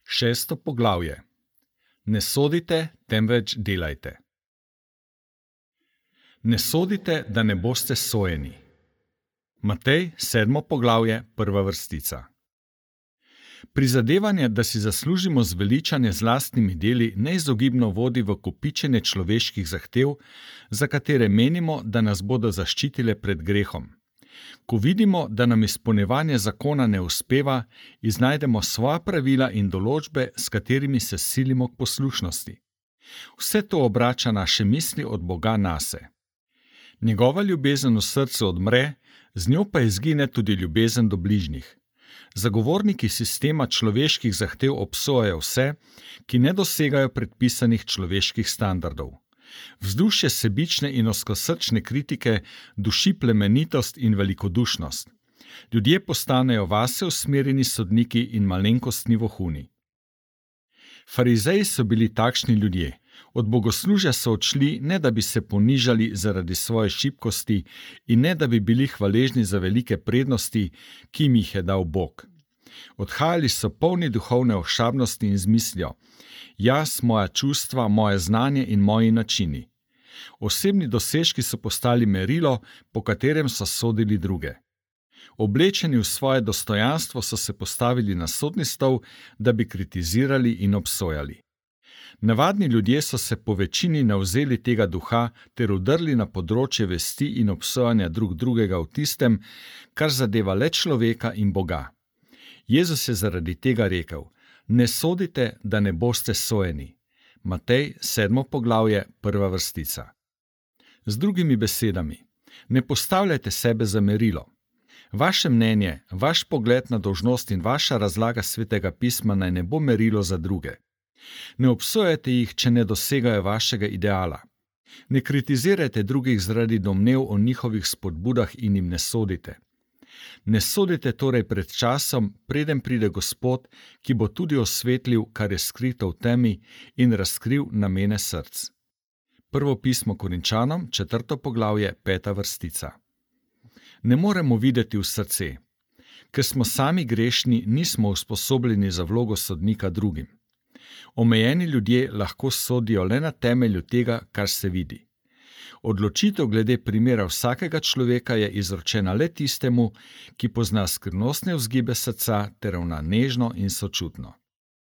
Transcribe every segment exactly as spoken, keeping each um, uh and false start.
Šesto poglavje. Ne sodite, temveč delajte. Ne sodite, da ne boste sojeni. Matej, sedmo poglavje, prva vrstica. Prizadevanje, da si zaslužimo zveličanje z lastnimi deli, neizogibno vodi v kopičenje človeških zahtev, za katere menimo, da nas bodo zaščitile pred grehom. Ko vidimo, da nam izpolnjevanje zakona ne uspeva, iznajdemo svoja pravila in določbe, s katerimi se silimo k poslušnosti. Vse to obrača naše misli od Boga nase. Njegova ljubezen v srcu odmre, z njo pa izgine tudi ljubezen do bližnjih. Zagovorniki sistema človeških zahtev obsojajo vse, ki ne dosegajo predpisanih človeških standardov. Vzdušje sebične in ozkosrčne kritike duši plemenitost in velikodušnost. Ljudje postanejo vase usmerjeni sodniki in malenkostni vohuni. Farizeji so bili takšni ljudje. Od bogoslužja so odšli, ne da bi se ponižali zaradi svoje šibkosti in ne da bi bili hvaležni za velike prednosti, ki jim jih je dal Bog. Odhajali so polni duhovne ošabnosti in z mislijo: jaz, moja čustva, moje znanje in moji načini. Osebni dosežki so postali merilo, po katerem so sodili druge. Oblečeni v svoje dostojanstvo so se postavili na sodni stol, da bi kritizirali in obsojali. Navadni ljudje so se po večini navzeli tega duha ter udrli na področje vesti in obsojanja drug drugega v tistem, kar zadeva le človeka in Boga. Jezus je zaradi tega rekel: ne sodite, da ne boste sojeni. Matej, sedmo poglavje, prva vrstica. Z drugimi besedami, ne postavljajte sebe za merilo. Vaše mnenje, vaš pogled na dolžnost in vaša razlaga svetega pisma naj ne bo merilo za druge. Ne obsojajte jih, če ne dosegajo vašega ideala. Ne kritizirajte drugih zaradi domnev o njihovih spodbudah in jim ne sodite. Ne sodite torej pred časom, preden pride Gospod, ki bo tudi osvetlil, kar je skrito v temi, in razkril namene src. Prvo pismo Korinčanom, četrto poglavje, peta vrstica. Ne moremo videti v srce. Ker smo sami grešni, nismo usposobljeni za vlogo sodnika drugim. Omejeni ljudje lahko sodijo le na temelju tega, kar se vidi. Odločitev glede primera vsakega človeka je izročena le tistemu, ki pozna skrivnostne vzgibe srca ter ravna nežno in sočutno.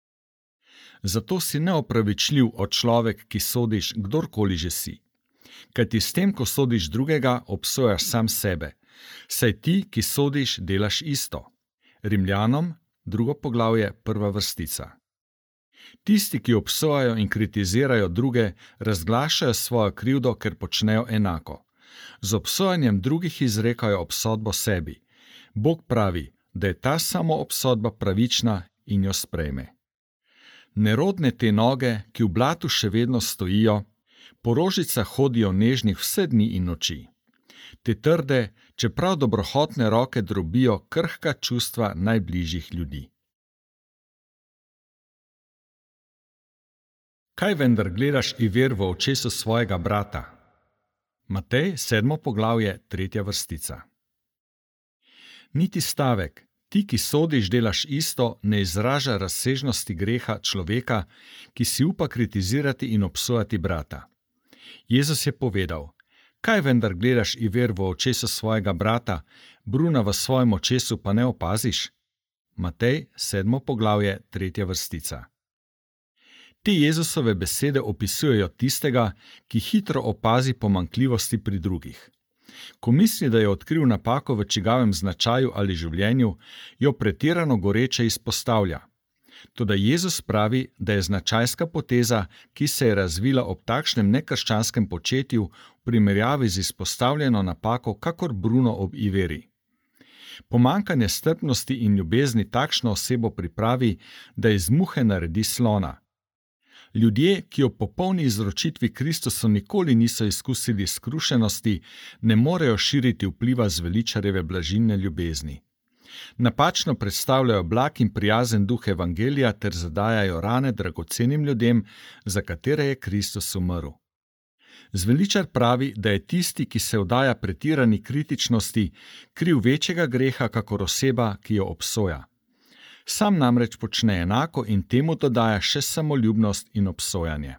Zato si neopravičljiv od človek, ki sodiš kdorkoli že si. Kajti s tem, ko sodiš drugega, obsojaš sam sebe, saj ti, ki sodiš, delaš isto. Rimljanom, drugo poglavje, prva vrstica. Tisti, ki obsojajo in kritizirajo druge, razglašajo svojo krivdo, ker počnejo enako. Z obsojanjem drugih izrekajo obsodbo sebi. Bog pravi, da je ta samoobsodba pravična in jo sprejme. Nerodne te noge, ki v blatu še vedno stojijo, po rožicah hodijo nežnih vse dni in noči. Te trde, čeprav dobrohotne roke drobijo krhka čustva najbližjih ljudi. Kaj vendar gledaš i ver v očesu svojega brata? Matej, sedmo poglavje, tretja vrstica. Niti stavek, ti, ki sodiš, delaš isto, ne izraža razsežnosti greha človeka, ki si upa kritizirati in obsojati brata. Jezus je povedal: kaj vendar gledaš i ver v očesu svojega brata, bruna v svojem očesu pa ne opaziš? Matej, sedmo poglavje, tretja vrstica. Te Jezusove besede opisujejo tistega, ki hitro opazi pomanjkljivosti pri drugih. Ko misli, da je odkril napako v čigavem značaju ali življenju, jo pretirano goreče izpostavlja. Toda Jezus pravi, da je značajska poteza, ki se je razvila ob takšnem nekrščanskem početju, v primerjavi z izpostavljeno napako, kakor bruno ob iveri. Pomanjkanje strpnosti in ljubezni takšno osebo pripravi, da iz muhe naredi slona. Ljudje, ki ob popolni izročitvi Kristusu nikoli niso izkusili skrušenosti, ne morejo širiti vpliva zveličarjeve blažilne ljubezni. Napačno predstavljajo blag in prijazen duh evangelija ter zadajajo rane dragocenim ljudem, za katere je Kristus umrl. Zveličar pravi, da je tisti, ki se vdaja pretirani kritičnosti, kriv večjega greha kakor oseba, ki jo obsoja. Sam namreč počne enako in temu dodaja še samoljubnost in obsojanje.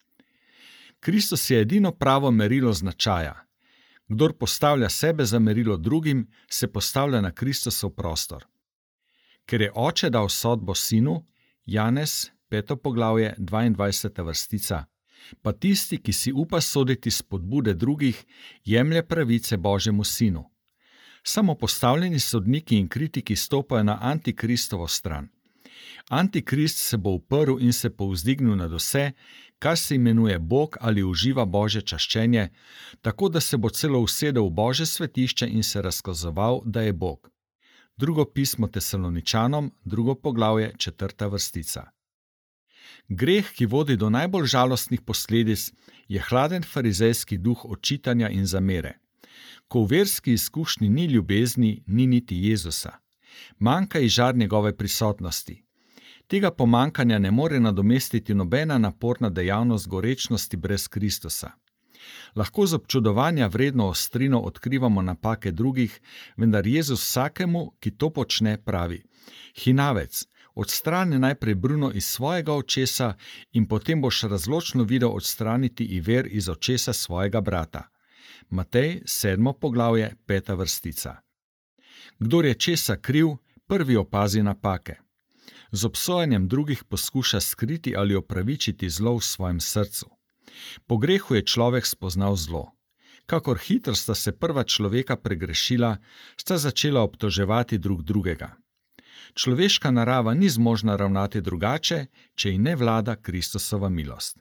Kristus je edino pravo merilo značaja. Kdor postavlja sebe za merilo drugim, se postavlja na Kristusov prostor. Ker je oče dal sodbo sinu, Janez, peto poglavje, dvaindvajseta vrstica, pa tisti, ki si upa soditi spodbude drugih, jemlje pravice Božjemu sinu. Samo postavljeni sodniki in kritiki stopajo na antikristovo stran. Antikrist se bo uprl in se povzdignil nad vse, kar se imenuje Bog ali uživa Božje čaščenje, tako da se bo celo usedel v Božje svetišče in se razkazoval, da je Bog. Drugo pismo Tesaloničanom, drugo poglavje, četrta vrstica. Greh, ki vodi do najbolj žalostnih posledic, je hladen farizejski duh očitanja in zamere. Ko v verski izkušnji ni ljubezni, ni niti Jezusa. Manjka ji žar njegove prisotnosti. Tega pomankanja ne more nadomestiti nobena naporna dejavnost gorečnosti brez Kristusa. Lahko z občudovanja vredno ostrino odkrivamo napake drugih, vendar Jezus vsakemu, ki to počne, pravi: Hinavec, odstrani najprej bruno iz svojega očesa in potem boš razločno videl odstraniti iver iz očesa svojega brata. Matej, sedmo poglavje, peta vrstica. Kdor je česa kriv, prvi opazi napake. Z obsojanjem drugih poskuša skriti ali opravičiti zlo v svojem srcu. Po grehu je človek spoznal zlo. Kakor hitro sta se prva človeka pregrešila, sta začela obtoževati drug drugega. Človeška narava ni zmožna ravnati drugače, če ji ne vlada Kristusova milost.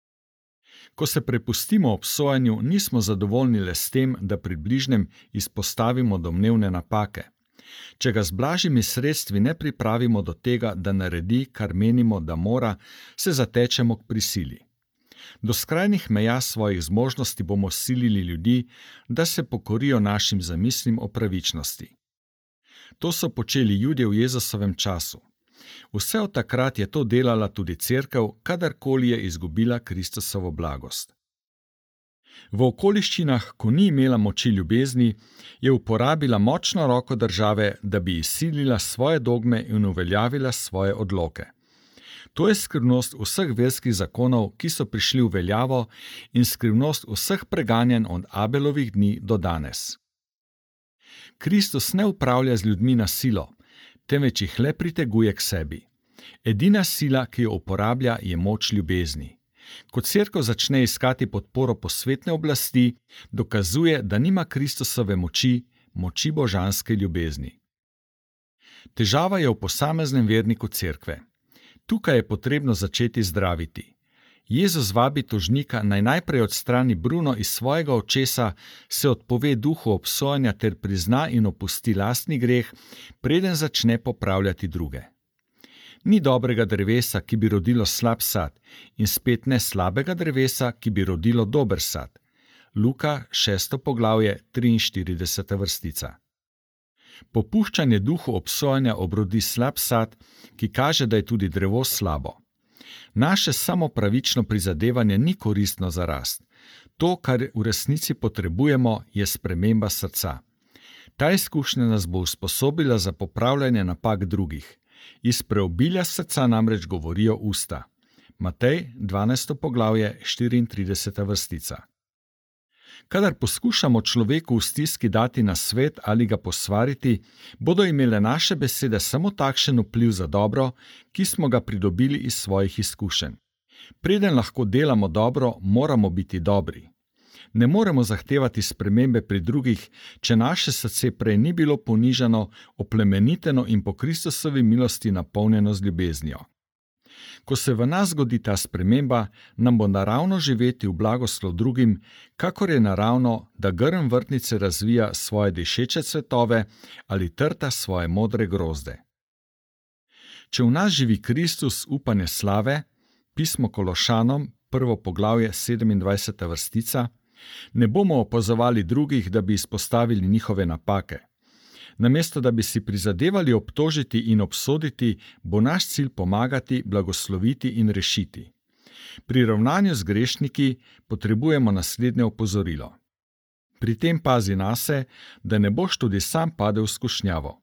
Ko se prepustimo obsojanju, nismo zadovoljni le s tem, da pri bližnjem izpostavimo domnevne napake. Če ga z blažjimi sredstvi ne pripravimo do tega, da naredi, kar menimo, da mora, se zatečemo k prisili. Do skrajnih meja svojih zmožnosti bomo silili ljudi, da se pokorijo našim zamislim o pravičnosti. To so počeli Judje v Jezusovem času. Vse od takrat je to delala tudi cerkev, kadarkoli je izgubila Kristusovo blagost. V okoliščinah, ko ni imela moči ljubezni, je uporabila močno roko države, da bi izsilila svoje dogme in uveljavila svoje odloke. To je skrivnost vseh verskih zakonov, ki so prišli v veljavo, in skrivnost vseh preganjanj od Abelovih dni do danes. Kristus ne upravlja z ljudmi na silo, temveč jih le priteguje k sebi. Edina sila, ki jo uporablja, je moč ljubezni. Ko cerkev začne iskati podporo posvetne oblasti, dokazuje, da nima Kristusove moči, moči božanske ljubezni. Težava je v posameznem verniku cerkve. Tukaj je potrebno začeti zdraviti. Jezus vabi tožnika naj najprej odstrani bruno iz svojega očesa, se odpove duhu obsojanja ter prizna in opusti lastni greh, preden začne popravljati druge. Ni dobrega drevesa, ki bi rodilo slab sad, in spet ne slabega drevesa, ki bi rodilo dober sad. Luka, šesto poglavje, triinštirideseta vrstica. Popuščanje duhu obsojanja obrodi slab sad, ki kaže, da je tudi drevo slabo. Naše samopravično prizadevanje ni koristno za rast. To, kar v resnici potrebujemo, je sprememba srca. Ta izkušnja nas bo usposobila za popravljanje napak drugih. Iz preobilja srca namreč govorijo usta. Matej, dvanajsto poglavje, štiriintrideseta vrstica. Kadar poskušamo človeku v stiski dati nasvet ali ga posvariti, bodo imele naše besede samo takšen vpliv za dobro, ki smo ga pridobili iz svojih izkušenj. Preden lahko delamo dobro, moramo biti dobri. Ne moremo zahtevati spremembe pri drugih, če naše srce prej ni bilo ponižano, oplemeniteno in po Kristusovi milosti napolnjeno z ljubeznijo. Ko se v nas zgodi ta sprememba, nam bo naravno živeti v blagoslov drugim, kakor je naravno, da grm vrtnice razvija svoje dišeče cvetove ali trta svoje modre grozde. Če v nas živi Kristus, upanje slave, pismo Kološanom, prvo poglavje, sedemindvajseta vrstica, ne bomo opazovali drugih, da bi izpostavili njihove napake. Namesto da bi si prizadevali obtožiti in obsoditi, bo naš cilj pomagati, blagosloviti in rešiti. Pri ravnanju z grešniki potrebujemo naslednje opozorilo. Pri tem pazi nase, da ne boš tudi sam padel v skušnjavo.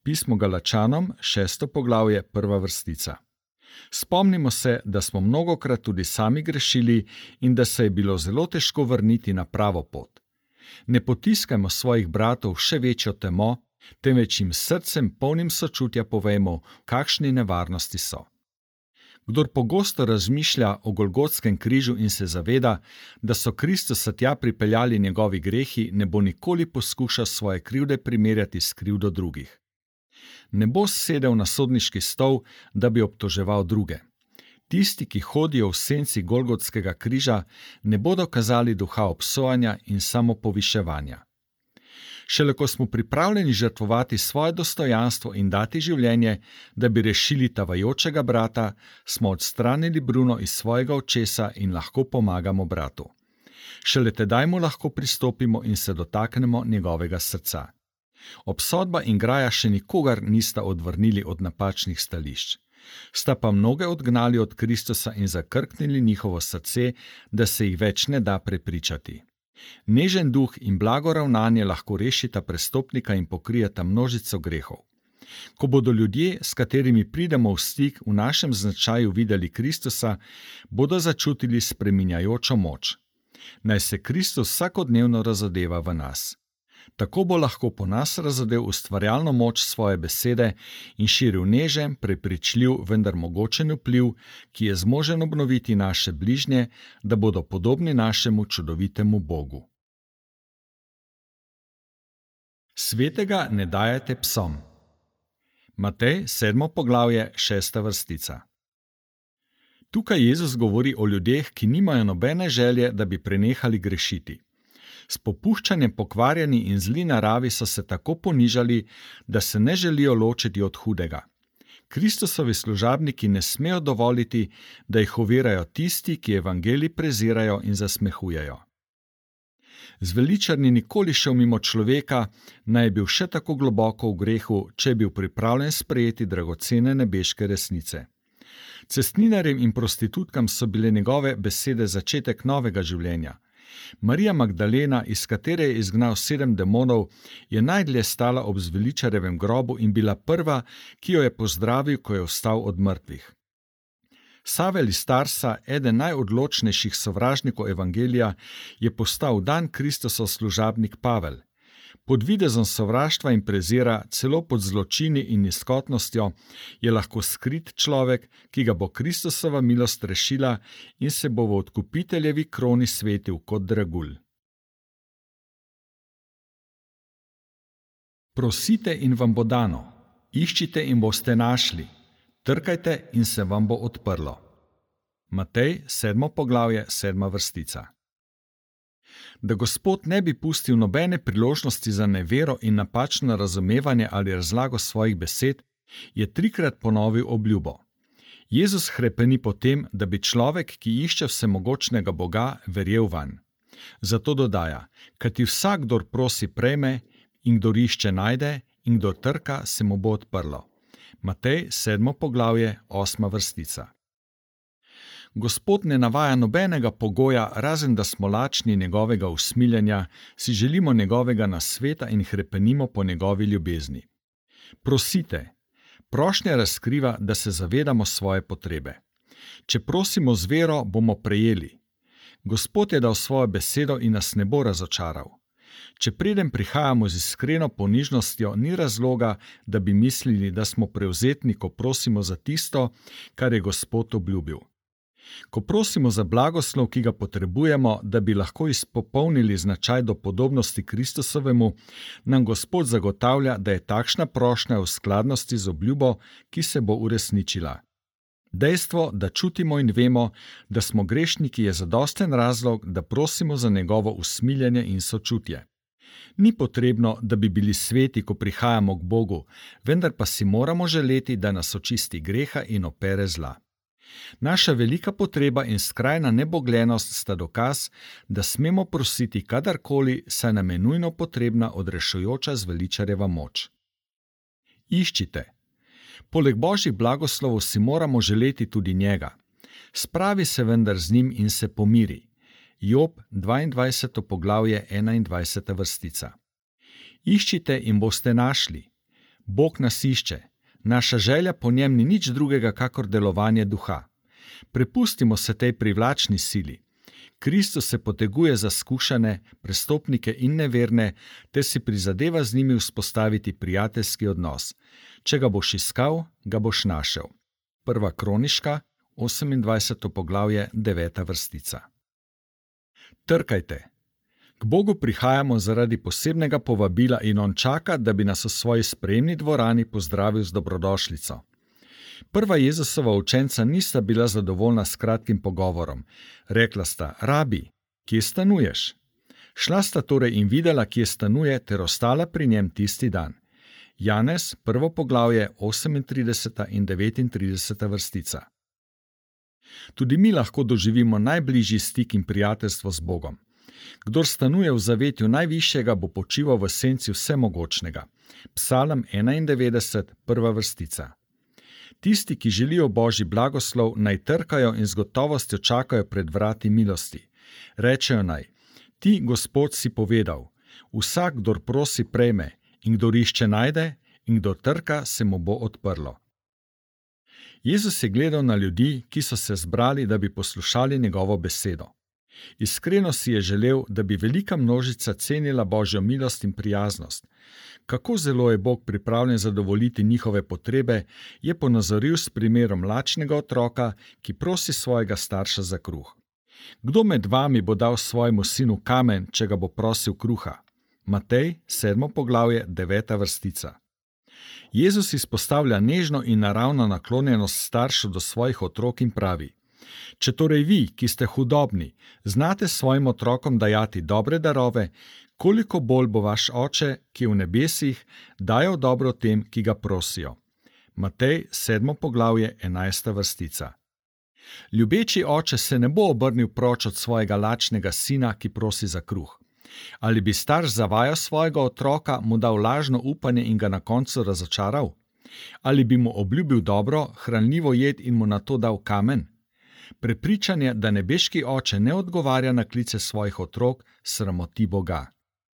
Pismo Galačanom, šesto poglavje, prva vrstica. Spomnimo se, da smo mnogokrat tudi sami grešili in da se je bilo zelo težko vrniti na pravo pot. Ne potiskajmo svojih bratov v še večjo temo, temveč jim s srcem polnim sočutja povejmo, v kakšni nevarnosti so. Kdor pogosto razmišlja o Golgotskem križu in se zaveda, da so Kristusa tja pripeljali njegovi grehi, ne bo nikoli poskušal svoje krivde primerjati s krivdo drugih. Ne bo sedel na sodniški stol, da bi obtoževal druge. Tisti, ki hodijo v senci Golgotskega križa, ne bodo kazali duha obsojanja in samopoviševanja. Šele ko smo pripravljeni žrtvovati svoje dostojanstvo in dati življenje, da bi rešili tavajočega brata, smo odstranili Bruno iz svojega očesa in lahko pomagamo bratu. Šele tedaj mu lahko pristopimo in se dotaknemo njegovega srca. Obsodba in graja še nikogar nista odvrnili od napačnih stališč. Sta pa mnoge odgnali od Kristusa in zakrknili njihovo srce, da se jih več ne da prepričati. Nežen duh in blago ravnanje lahko rešita prestopnika in pokrijeta množico grehov. Ko bodo ljudje, s katerimi pridemo v stik, v našem značaju videli Kristusa, bodo začutili spreminjajočo moč. Naj se Kristus vsakodnevno razodeva v nas. Tako bo lahko po nas razodel ustvarjalno moč svoje besede in širil nežen, prepričljiv, vendar mogočen vpliv, ki je zmožen obnoviti naše bližnje, da bodo podobni našemu čudovitemu Bogu. Svetega ne dajajte psom. Matej, sedmo poglavje, šesta vrstica. Tukaj Jezus govori o ljudeh, ki nimajo nobene želje, da bi prenehali grešiti. S popuščanjem pokvarjeni in zli naravi so se tako ponižali, da se ne želijo ločiti od hudega. Kristusovi služabniki ne smejo dovoliti, da jih ovirajo tisti, ki evangelij prezirajo in zasmehujejo. Zveličar ni nikoli šel mimo človeka, naj je bil še tako globoko v grehu, če je bil pripravljen sprejeti dragocene nebeške resnice. Cestninarjem in prostitutkam so bile njegove besede začetek novega življenja. Marija Magdalena, iz katere je izgnal sedem demonov, je najdlje stala ob zveličarjevem grobu in bila prva, ki jo je pozdravil, ko je vstal od mrtvih. Savel iz Tarsa, eden najodločnejših sovražnikov evangelija, je postal dan Kristusov služabnik Pavel. Pod videzom sovraštva in prezira, celo pod zločini in nizkotnostjo, je lahko skrit človek, ki ga bo Kristusova milost rešila in se bo v odkupiteljevi kroni svetil kot dragulj. Prosite in vam bo dano, iščite in boste našli, trkajte in se vam bo odprlo. Matej, sedmo poglavje, sedma vrstica. Da Gospod ne bi pustil nobene priložnosti za nevero in napačno razumevanje ali razlago svojih besed, je trikrat ponovil obljubo. Jezus hrepeni po tem, da bi človek, ki išče vsemogočnega Boga, verjel vanj. Zato dodaja, kajti vsak, kdor prosi, prejme, in kdor išče, najde, in kdor trka, se mu bo odprlo. Matej, sedmo poglavje, osma vrstica. Gospod ne navaja nobenega pogoja, razen da smo lačni njegovega usmiljenja, si želimo njegovega nasveta in hrepenimo po njegovi ljubezni. Prosite. Prošnja razkriva, da se zavedamo svoje potrebe. Če prosimo z vero, bomo prejeli. Gospod je dal svojo besedo in nas ne bo razočaral. Če preden prihajamo z iskreno ponižnostjo, ni razloga, da bi mislili, da smo prevzetni, ko prosimo za tisto, kar je Gospod obljubil. Ko prosimo za blagoslov, ki ga potrebujemo, da bi lahko izpopolnili značaj do podobnosti Kristusovemu, nam Gospod zagotavlja, da je takšna prošnja v skladnosti z obljubo, ki se bo uresničila. Dejstvo, da čutimo in vemo, da smo grešniki, je zadosten razlog, da prosimo za njegovo usmiljenje in sočutje. Ni potrebno, da bi bili sveti, ko prihajamo k Bogu, vendar pa si moramo želeti, da nas očisti greha in opere zla. Naša velika potreba in skrajna nebogljenost sta dokaz, da smemo prositi kadarkoli, saj nam je nujno potrebna odrešujoča zveličarjeva moč. Iščite. Poleg božjih blagoslovov si moramo želeti tudi njega. Spravi se vendar z njim in se pomiri. Job, dvaindvajseto poglavje, enaindvajseta vrstica. Iščite in boste našli. Bog nas išče. Naša želja po njem ni nič drugega, kakor delovanje duha. Prepustimo se tej privlačni sili. Kristus se poteguje za skušane, prestopnike in neverne, ter si prizadeva z njimi vzpostaviti prijateljski odnos. Če ga boš iskal, ga boš našel. Prva Kroniška, osemindvajseto poglavje, deveta vrstica. Trkajte. K Bogu prihajamo zaradi posebnega povabila in on čaka, da bi nas v svoji sprejemni dvorani pozdravil z dobrodošlico. Prva Jezusova učenca nista bila zadovoljna s kratkim pogovorom. Rekla sta: Rabi, kje stanuješ? Šla sta torej in videla, kje stanuje, ter ostala pri njem tisti dan. Janez, prvo poglavje, osemintrideseta in devetintrideseta vrstica. Tudi mi lahko doživimo najbližji stik in prijateljstvo z Bogom. Kdor stanuje v zavetju najvišjega, bo počival v senci vsemogočnega. Psalm enaindevetdeset, prva vrstica. Tisti, ki želijo Božji blagoslov, naj trkajo in z gotovostjo čakajo pred vrati milosti. Rečejo naj: Ti, Gospod, si povedal, vsak, kdor prosi, prejme, in kdor išče, najde, in kdor trka, se mu bo odprlo. Jezus je gledal na ljudi, ki so se zbrali, da bi poslušali njegovo besedo. Iskreno si je želel, da bi velika množica cenila Božjo milost in prijaznost. Kako zelo je Bog pripravljen zadovoljiti njihove potrebe, je ponazoril s primerom lačnega otroka, ki prosi svojega starša za kruh. Kdo med vami bo dal svojemu sinu kamen, če ga bo prosil kruha? Matej, sedmo poglavje, deveta vrstica. Jezus izpostavlja nežno in naravno naklonjenost staršev do svojih otrok in pravi: Če torej vi, ki ste hudobni, znate svojim otrokom dajati dobre darove, koliko bolj bo vaš Oče, ki je v nebesih, dajal dobro tem, ki ga prosijo. Matej, sedmo poglavje, enajsta vrstica. Ljubeči oče se ne bo obrnil proč od svojega lačnega sina, ki prosi za kruh. Ali bi starš zavajal svojega otroka, mu dal lažno upanje in ga na koncu razočaral? Ali bi mu obljubil dobro, hranljivo jed in mu na to dal kamen? Prepričanje, da nebeški oče ne odgovarja na klice svojih otrok, sramoti Boga.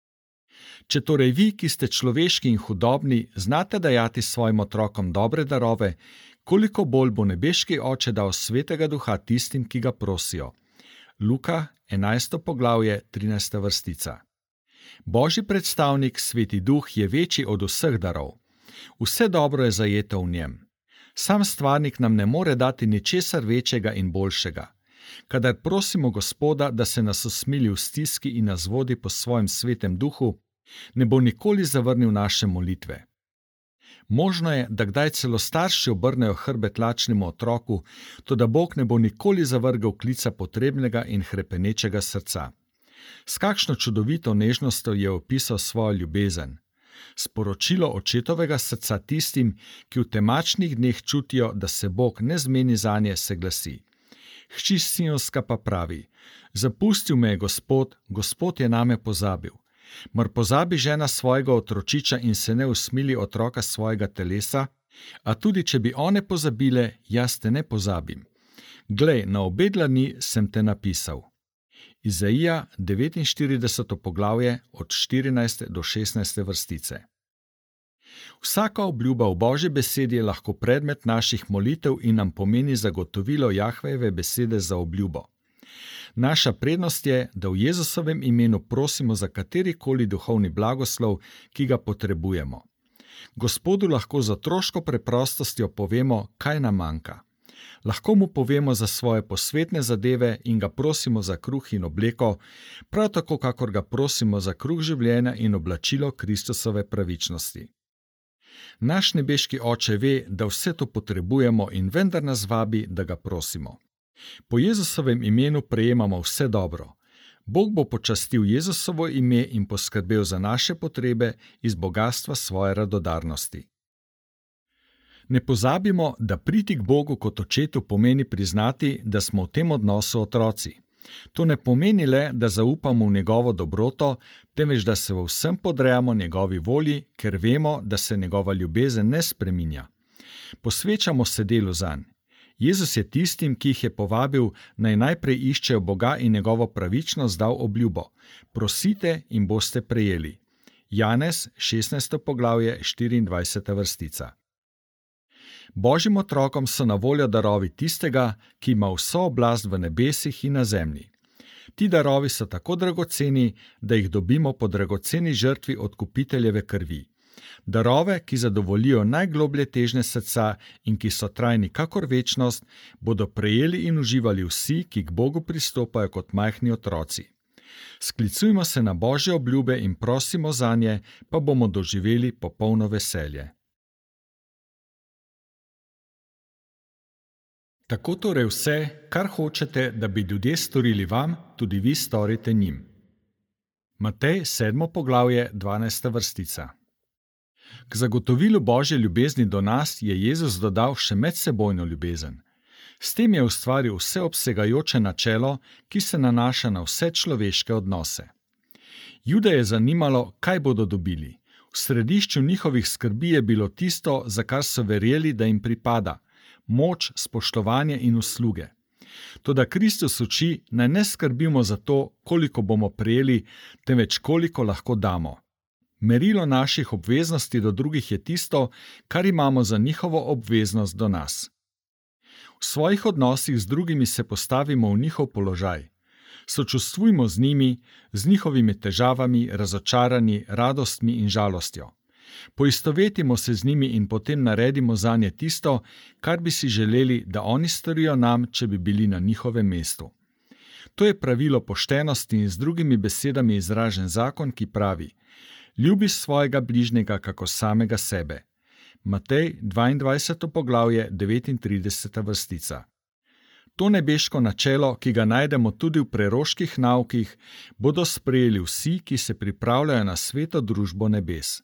Če torej vi, ki ste človeški in hudobni, znate dajati svojim otrokom dobre darove, koliko bolj bo nebeški oče dal svetega duha tistim, ki ga prosijo. Luka, enajsto poglavje, trinajsta vrstica. Božji predstavnik, sveti duh, je večji od vseh darov. Vse dobro je zajeto v njem. Sam stvarnik nam ne more dati ničesar večjega in boljšega. Kadar prosimo Gospoda, da se nas usmili v stiski in nas vodi po svojem svetem duhu, ne bo nikoli zavrnil naše molitve. Možno je, da kdaj celo starši obrnejo hrbet lačnemu otroku, toda Bog ne bo nikoli zavrgel klica potrebnega in hrepenečega srca. S kakšno čudovito nežnostjo je opisal svojo ljubezen. Sporočilo očetovega srca tistim, ki v temačnih dneh čutijo, da se Bog ne zmeni zanje, se glasi. Hči Sionska pa pravi: Zapustil me je Gospod, Gospod je name pozabil. Mar pozabi žena svojega otročiča in se ne usmili otroka svojega telesa? A tudi, če bi one pozabile, jaz te ne pozabim. Glej, na obe dlani sem te napisal. Izaija, devetinštirideseto poglavje, od štirinajste do šestnajste vrstice. Vsaka obljuba v Božji besedi je lahko predmet naših molitev in nam pomeni zagotovilo Jahvejeve besede za obljubo. Naša prednost je, da v Jezusovem imenu prosimo za katerikoli duhovni blagoslov, ki ga potrebujemo. Gospodu lahko z otroško preprostostjo povemo, kaj nam manjka. Lahko mu povemo za svoje posvetne zadeve in ga prosimo za kruh in obleko, prav tako, kakor ga prosimo za kruh življenja in oblačilo Kristusove pravičnosti. Naš nebeški Oče ve, da vse to potrebujemo in vendar nas vabi, da ga prosimo. Po Jezusovem imenu prejemamo vse dobro. Bog bo počastil Jezusovo ime in poskrbel za naše potrebe iz bogastva svoje radodarnosti. Ne pozabimo, da priti k Bogu kot očetu pomeni priznati, da smo v tem odnosu otroci. To ne pomeni le, da zaupamo v njegovo dobroto, temveč da se v vsem podrejamo njegovi volji, ker vemo, da se njegova ljubezen ne spreminja. Posvečamo se delu zanj. Jezus je tistim, ki jih je povabil, naj najprej iščejo Boga in njegovo pravičnost, dal obljubo: prosite in boste prejeli. Janez, šestnajsto poglavje, štiriindvajseta vrstica. Božjim otrokom so na voljo darovi tistega, ki ima vso oblast v nebesih in na zemlji. Ti darovi so tako dragoceni, da jih dobimo po dragoceni žrtvi odkupiteljeve krvi. Darove, ki zadovoljijo najgloblje težnje srca in ki so trajni kakor večnost, bodo prejeli in uživali vsi, ki k Bogu pristopajo kot majhni otroci. Sklicujmo se na Božje obljube in prosimo zanje, pa bomo doživeli popolno veselje. Tako torej vse, kar hočete, da bi ljudje storili vam, tudi vi storite njim. Matej, sedmo poglavje, dvanajsta vrstica. K zagotovilu Božje ljubezni do nas je Jezus dodal še medsebojno ljubezen. S tem je ustvaril vseobsegajoče načelo, ki se nanaša na vse človeške odnose. Jude je zanimalo, kaj bodo dobili. V središču njihovih skrbi je bilo tisto, za kar so verjeli, da jim pripada: moč, spoštovanje in usluge. Toda Kristus uči, naj ne skrbimo za to, koliko bomo prejeli, temveč koliko lahko damo. Merilo naših obveznosti do drugih je tisto, kar imamo za njihovo obveznost do nas. V svojih odnosih z drugimi se postavimo v njihov položaj. Sočustvujmo z njimi, z njihovimi težavami, razočaranji, radostmi in žalostjo. Poistovetimo se z njimi in potem naredimo zanje tisto, kar bi si želeli, da oni storijo nam, če bi bili na njihovem mestu. To je pravilo poštenosti in z drugimi besedami izražen zakon, ki pravi: ljubi svojega bližnjega kako samega sebe. Matej, dvaindvajseto poglavje, devetintrideseta vrstica. To nebeško načelo, ki ga najdemo tudi v preroških naukih, bodo sprejeli vsi, ki se pripravljajo na sveto družbo nebes.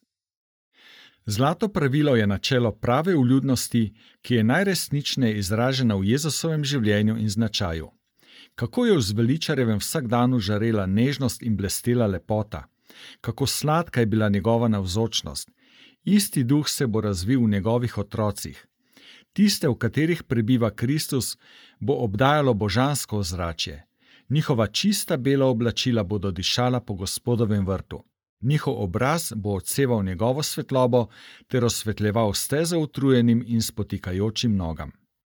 Zlato pravilo je načelo prave vljudnosti, ki je najresničneje izražena v Jezusovem življenju in značaju. Kako je v zveličarjevem vsakdanu žarela nežnost in blestela lepota, kako sladka je bila njegova navzočnost. Isti duh se bo razvil v njegovih otrocih. Tiste, v katerih prebiva Kristus, bo obdajalo božansko ozračje. Njihova čista bela oblačila bodo dišala po Gospodovem vrtu. Njihov obraz bo odseval njegovo svetlobo ter osvetljeval steze utrujenim in spotikajočim nogam.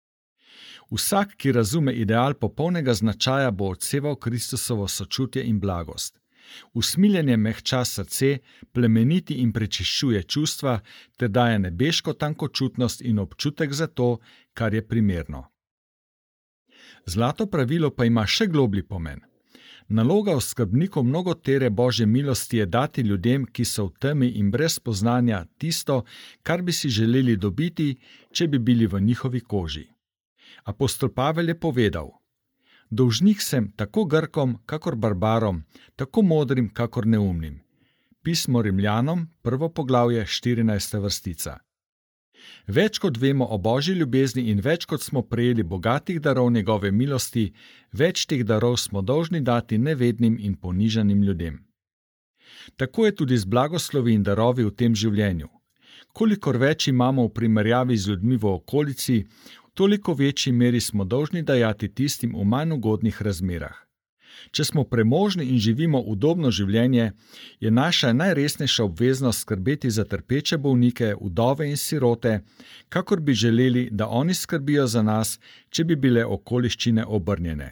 Vsak, ki razume ideal popolnega značaja, bo odseval Kristusovo sočutje in blagost. Usmiljenje mehča srce, plemeniti in prečiščuje čustva ter daje nebeško tankočutnost in občutek za to, kar je primerno. Zlato pravilo pa ima še globlji pomen. Naloga oskrbnikov mnogotere Božje milosti je dati ljudem, ki so v temi in brez spoznanja, tisto, kar bi si želeli dobiti, če bi bili v njihovi koži. Apostol Pavel je povedal: dolžnik sem tako Grkom, kakor barbarom, tako modrim, kakor neumnim. Pismo Rimljanom, prvo poglavje, štirinajsta vrstica. Več kot vemo o Božji ljubezni in več kot smo prejeli bogatih darov njegove milosti, več teh darov smo dolžni dati nevednim in ponižanim ljudem. Tako je tudi z blagoslovi in darovi v tem življenju. Kolikor več imamo v primerjavi z ljudmi v okolici, toliko večji meri smo dolžni dajati tistim v manj ugodnih razmerah. Če smo premožni in živimo udobno življenje, je naša najresnejša obveznost skrbeti za trpeče bolnike, vdove in sirote, kakor bi želeli, da oni skrbijo za nas, če bi bile okoliščine obrnjene.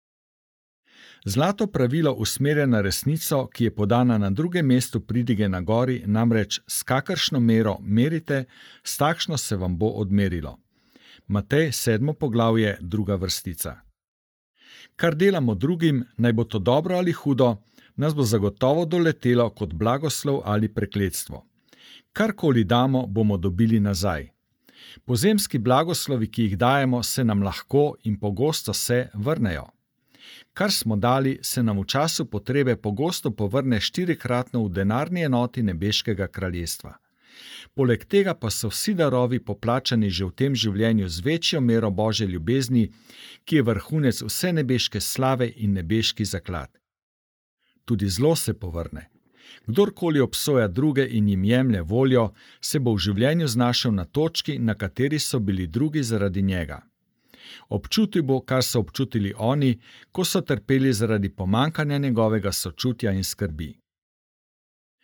Zlato pravilo usmerja na resnico, ki je podana na drugem mestu pridige na gori, namreč: s kakršno mero merite, s takšno se vam bo odmerilo. Matej, sedmo poglavje, druga vrstica. Kar delamo drugim, naj bo to dobro ali hudo, nas bo zagotovo doletelo kot blagoslov ali prekletstvo. Karkoli damo, bomo dobili nazaj. Pozemski blagoslovi, ki jih dajemo, se nam lahko in pogosto se vrnejo. Kar smo dali, se nam v času potrebe pogosto povrne štirikratno v denarni enoti nebeškega kraljestva. Poleg tega pa so vsi darovi poplačani že v tem življenju z večjo mero Božje ljubezni, ki je vrhunec vse nebeške slave in nebeški zaklad. Tudi zlo se povrne. Kdorkoli obsoja druge in jim jemlje voljo, se bo v življenju znašel na točki, na kateri so bili drugi zaradi njega. Občutil bo, kar so občutili oni, ko so trpeli zaradi pomankanja njegovega sočutja in skrbi.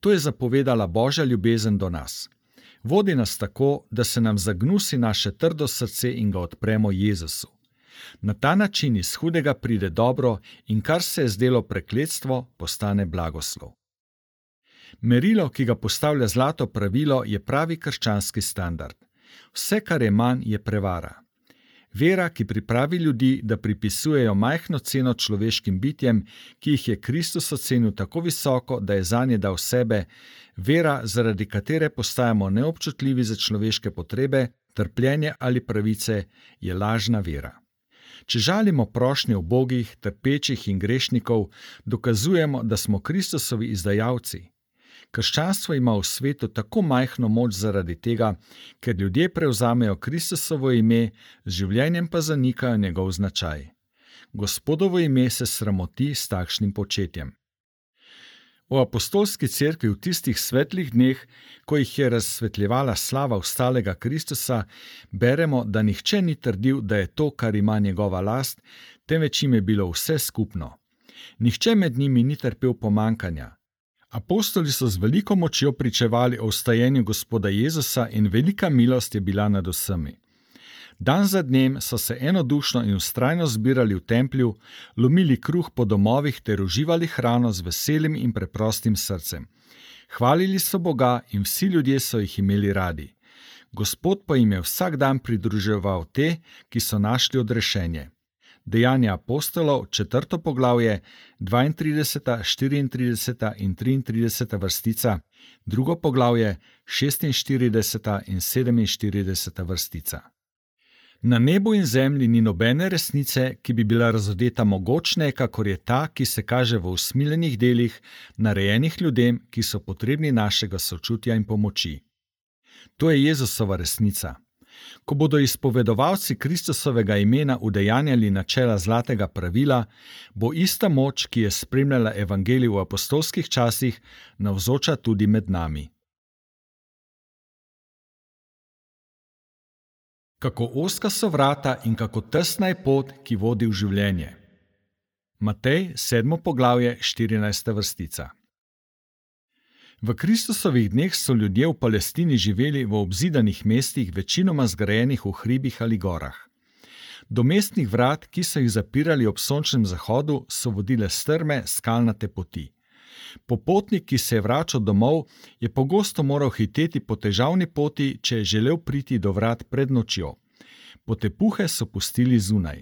To je zapovedala Božja ljubezen do nas. Vodi nas tako, da se nam zagnusi naše trdo srce in ga odpremo Jezusu. Na ta način iz hudega pride dobro in kar se je zdelo prekletstvo, postane blagoslov. Merilo, ki ga postavlja zlato pravilo, je pravi krščanski standard. Vse, kar je manj, je prevara. Vera, ki pripravi ljudi, da pripisujejo majhno ceno človeškim bitjem, ki jih je Kristus ocenil tako visoko, da je zanje dal sebe, vera, zaradi katere postajamo neobčutljivi za človeške potrebe, trpljenje ali pravice, je lažna vera. Če žalimo prošnje ubogih, trpečih in grešnikov, dokazujemo, da smo Kristusovi izdajalci. Krščanstvo ima v svetu tako majhno moč zaradi tega, ker ljudje prevzamejo Kristusovo ime, z življenjem pa zanikajo njegov značaj. Gospodovo ime se sramoti s takšnim početjem. O apostolski cerkvi v tistih svetlih dneh, ko jih je razsvetljevala slava vstalega Kristusa, beremo, da nihče ni trdil, da je to, kar ima njegova last, temveč jim je bilo vse skupno. Nihče med njimi ni trpel pomankanja. Apostoli so z veliko močjo pričevali o vstajenju Gospoda Jezusa in velika milost je bila nad vsemi. Dan za dnem so se enodušno in vztrajno zbirali v templju, lomili kruh po domovih ter uživali hrano z veselim in preprostim srcem. Hvalili so Boga in vsi ljudje so jih imeli radi. Gospod pa jim je vsak dan pridruževal te, ki so našli odrešenje. Dejanja apostolov, četrto poglavje, dvaintrideseta, štiriintrideseta in triintrideseta vrstica, drugo poglavje, šestinštirideseta in sedeminštirideseta vrstica. Na nebu in zemlji ni nobene resnice, ki bi bila razodeta mogočneje, kakor je ta, ki se kaže v usmiljenih delih, narejenih ljudem, ki so potrebni našega sočutja in pomoči. To je Jezusova resnica. Ko bodo izpovedovalci Kristusovega imena udejanjali načela zlatega pravila, bo ista moč, ki je spremljala evangelij v apostolskih časih, navzoča tudi med nami. Kako ozka so vrata in kako tesna je pot, ki vodi v življenje. Matej, sedmo poglavje, štirinajsta vrstica. V Kristusovih dneh so ljudje v Palestini živeli v obzidanih mestih, večinoma zgrajenih v hribih ali gorah. Do mestnih vrat, ki so jih zapirali ob sončnem zahodu, so vodile strme, skalnate poti. Popotnik, ki se je vračal domov, je pogosto moral hiteti po težavni poti, če je želel priti do vrat pred nočjo. Potepuhe so pustili zunaj.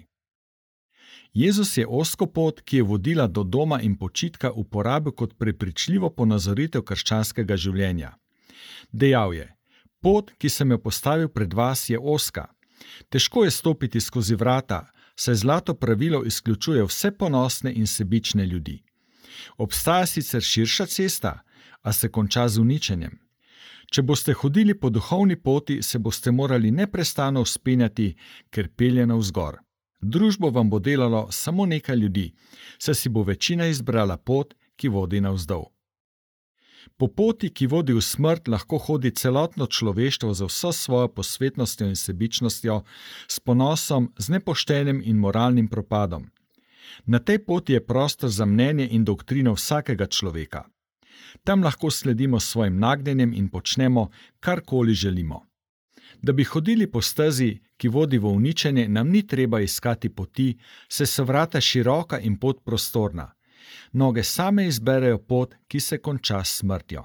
Jezus je ozko pot, ki je vodila do doma in počitka, uporabil kot prepričljivo ponazoritev krščanskega življenja. Dejal je: pot, ki sem jo postavil pred vas, je ozka. Težko je stopiti skozi vrata, saj zlato pravilo izključuje vse ponosne in sebične ljudi. Obstaja sicer širša cesta, a se konča z uničenjem. Če boste hodili po duhovni poti, se boste morali neprestano vzpenjati, ker pelje navzgor. Družbo vam bo delalo samo nekaj ljudi, saj si bo večina izbrala pot, ki vodi navzdol. Po poti, ki vodi v smrt, lahko hodi celotno človeštvo za vso svojo posvetnostjo in sebičnostjo, s ponosom, z nepoštenim in moralnim propadom. Na tej poti je prostor za mnenje in doktrino vsakega človeka. Tam lahko sledimo svojim nagnjenjem in počnemo, karkoli želimo. Da bi hodili po stezi, ki vodi v uničenje, nam ni treba iskati poti, saj so vrata široka in pot prostorna. Noge same izberejo pot, ki se konča s smrtjo.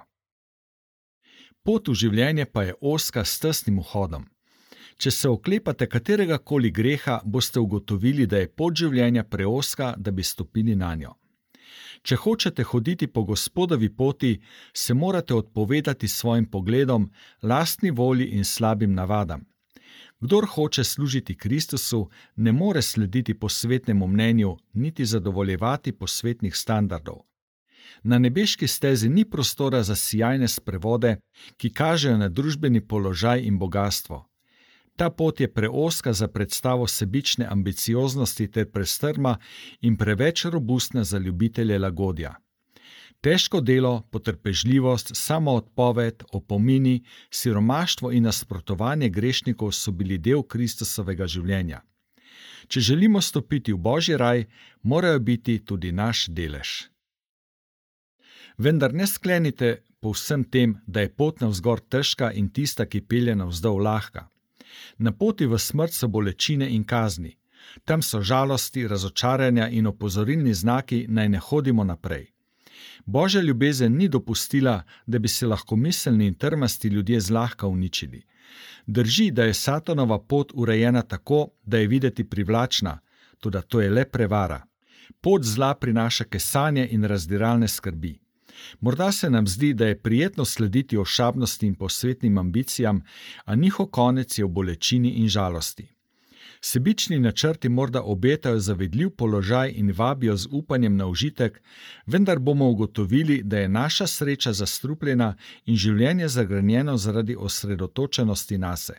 Pot v življenje pa je ozka s tesnim vhodom. Če se oklepate katerega koli greha, boste ugotovili, da je pot življenja preozka, da bi stopili nanjo. Če hočete hoditi po Gospodovi poti, se morate odpovedati svojim pogledom, lastni volji in slabim navadam. Kdor hoče služiti Kristusu, ne more slediti posvetnemu mnenju, niti zadovoljevati posvetnih standardov. Na nebeški stezi ni prostora za sijajne sprevode, ki kažejo na družbeni položaj in bogastvo. Ta pot je preozka za predstavo sebične ambicioznosti ter prestrma in preveč robustna za ljubitelje lagodja. Težko delo, potrpežljivost, samoodpoved, opomini, siromaštvo in nasprotovanje grešnikov so bili del Kristusovega življenja. Če želimo stopiti v Božji raj, morajo biti tudi naš delež. Vendar ne sklenite po vsem tem, da je pot navzgor težka in tista, ki pelje navzdol, lahka. Na poti v smrt so bolečine in kazni. Tam so žalosti, razočaranja in opozorilni znaki, naj ne hodimo naprej. Božja ljubezen ni dopustila, da bi se lahkomiselni in trmasti ljudje zlahka uničili. Drži, da je Satanova pot urejena tako, da je videti privlačna, toda to je le prevara. Pot zla prinaša kesanje in razdiralne skrbi. Morda se nam zdi, da je prijetno slediti ošabnosti in posvetnim ambicijam, a njihov konec je v bolečini in žalosti. Sebični načrti morda obetajo zavedljiv položaj in vabijo z upanjem na užitek, vendar bomo ugotovili, da je naša sreča zastrupljena in življenje zagrenjeno zaradi osredotočenosti nase.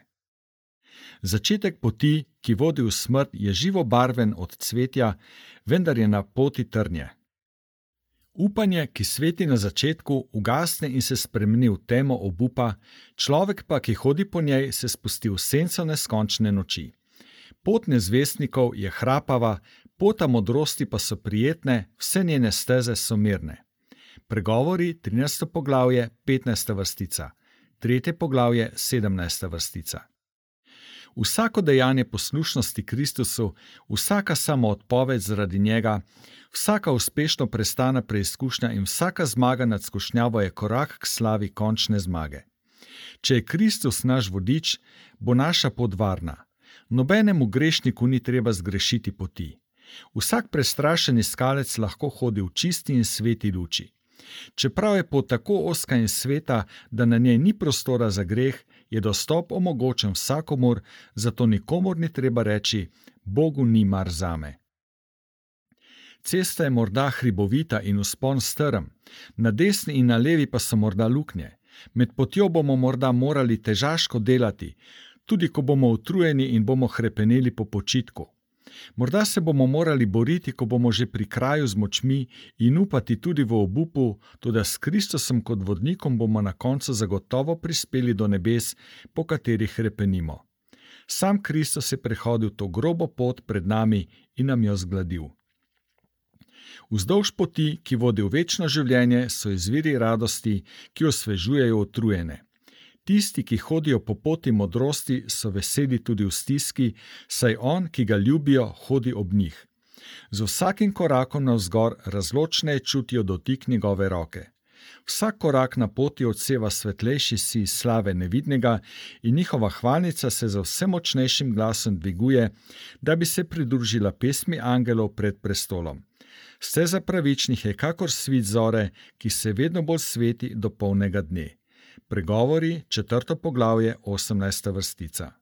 Začetek poti, ki vodi v smrt, je živobarven od cvetja, vendar je na poti trnje. Upanje, ki sveti na začetku, ugasne in se spremeni v temo obupa, človek pa, ki hodi po njej, se spusti v senco neskončne noči. Pot nezvestnikov je hrapava, pota modrosti pa so prijetne, vse njene steze so mirne. Pregovori, trinajsto poglavje, petnajsta vrstica, tretje poglavje, sedemnajsta vrstica. Vsako dejanje poslušnosti Kristusu, vsaka samoodpoved zaradi njega, vsaka uspešno prestana preizkušnja in vsaka zmaga nad skušnjavo je korak k slavi končne zmage. Če je Kristus naš vodič, bo naša pot varna. Nobenemu grešniku ni treba zgrešiti poti. Vsak prestrašen iskalec lahko hodi v čisti in sveti luči. Čeprav je pot tako ozka in sveta, da na njej ni prostora za greh, je dostop omogočen vsakomur, zato nikomur ni treba reči, Bogu ni mar zame. Cesta je morda hribovita in vzpon strm, na desni in na levi pa so morda luknje. Med potjo bomo morda morali težaško delati, tudi ko bomo utrujeni in bomo hrepeneli po počitku. Morda se bomo morali boriti, ko bomo že pri kraju z močmi in upati tudi v obupu, toda s Kristusom kot vodnikom bomo na koncu zagotovo prispeli do nebes, po katerih hrepenimo. Sam Kristus je prehodil to grobo pot pred nami in nam jo zgladil. Vzdolž poti, ki vodi v večno življenje, so izviri radosti, ki osvežujejo utrujene. Tisti, ki hodijo po poti modrosti, so veseli tudi v stiski, saj on, ki ga ljubijo, hodi ob njih. Z vsakim korakom navzgor razločneje čutijo dotik njegove roke. Vsak korak na poti odseva svetlejši sij slave nevidnega in njihova hvalnica se za vse močnejšim glasom dviguje, da bi se pridružila pesmi angelov pred prestolom. Steza pravičnih je kakor svit zore, ki se vedno bolj sveti do polnega dne. Pregovori, četrto poglavje, osemnajsta vrstica.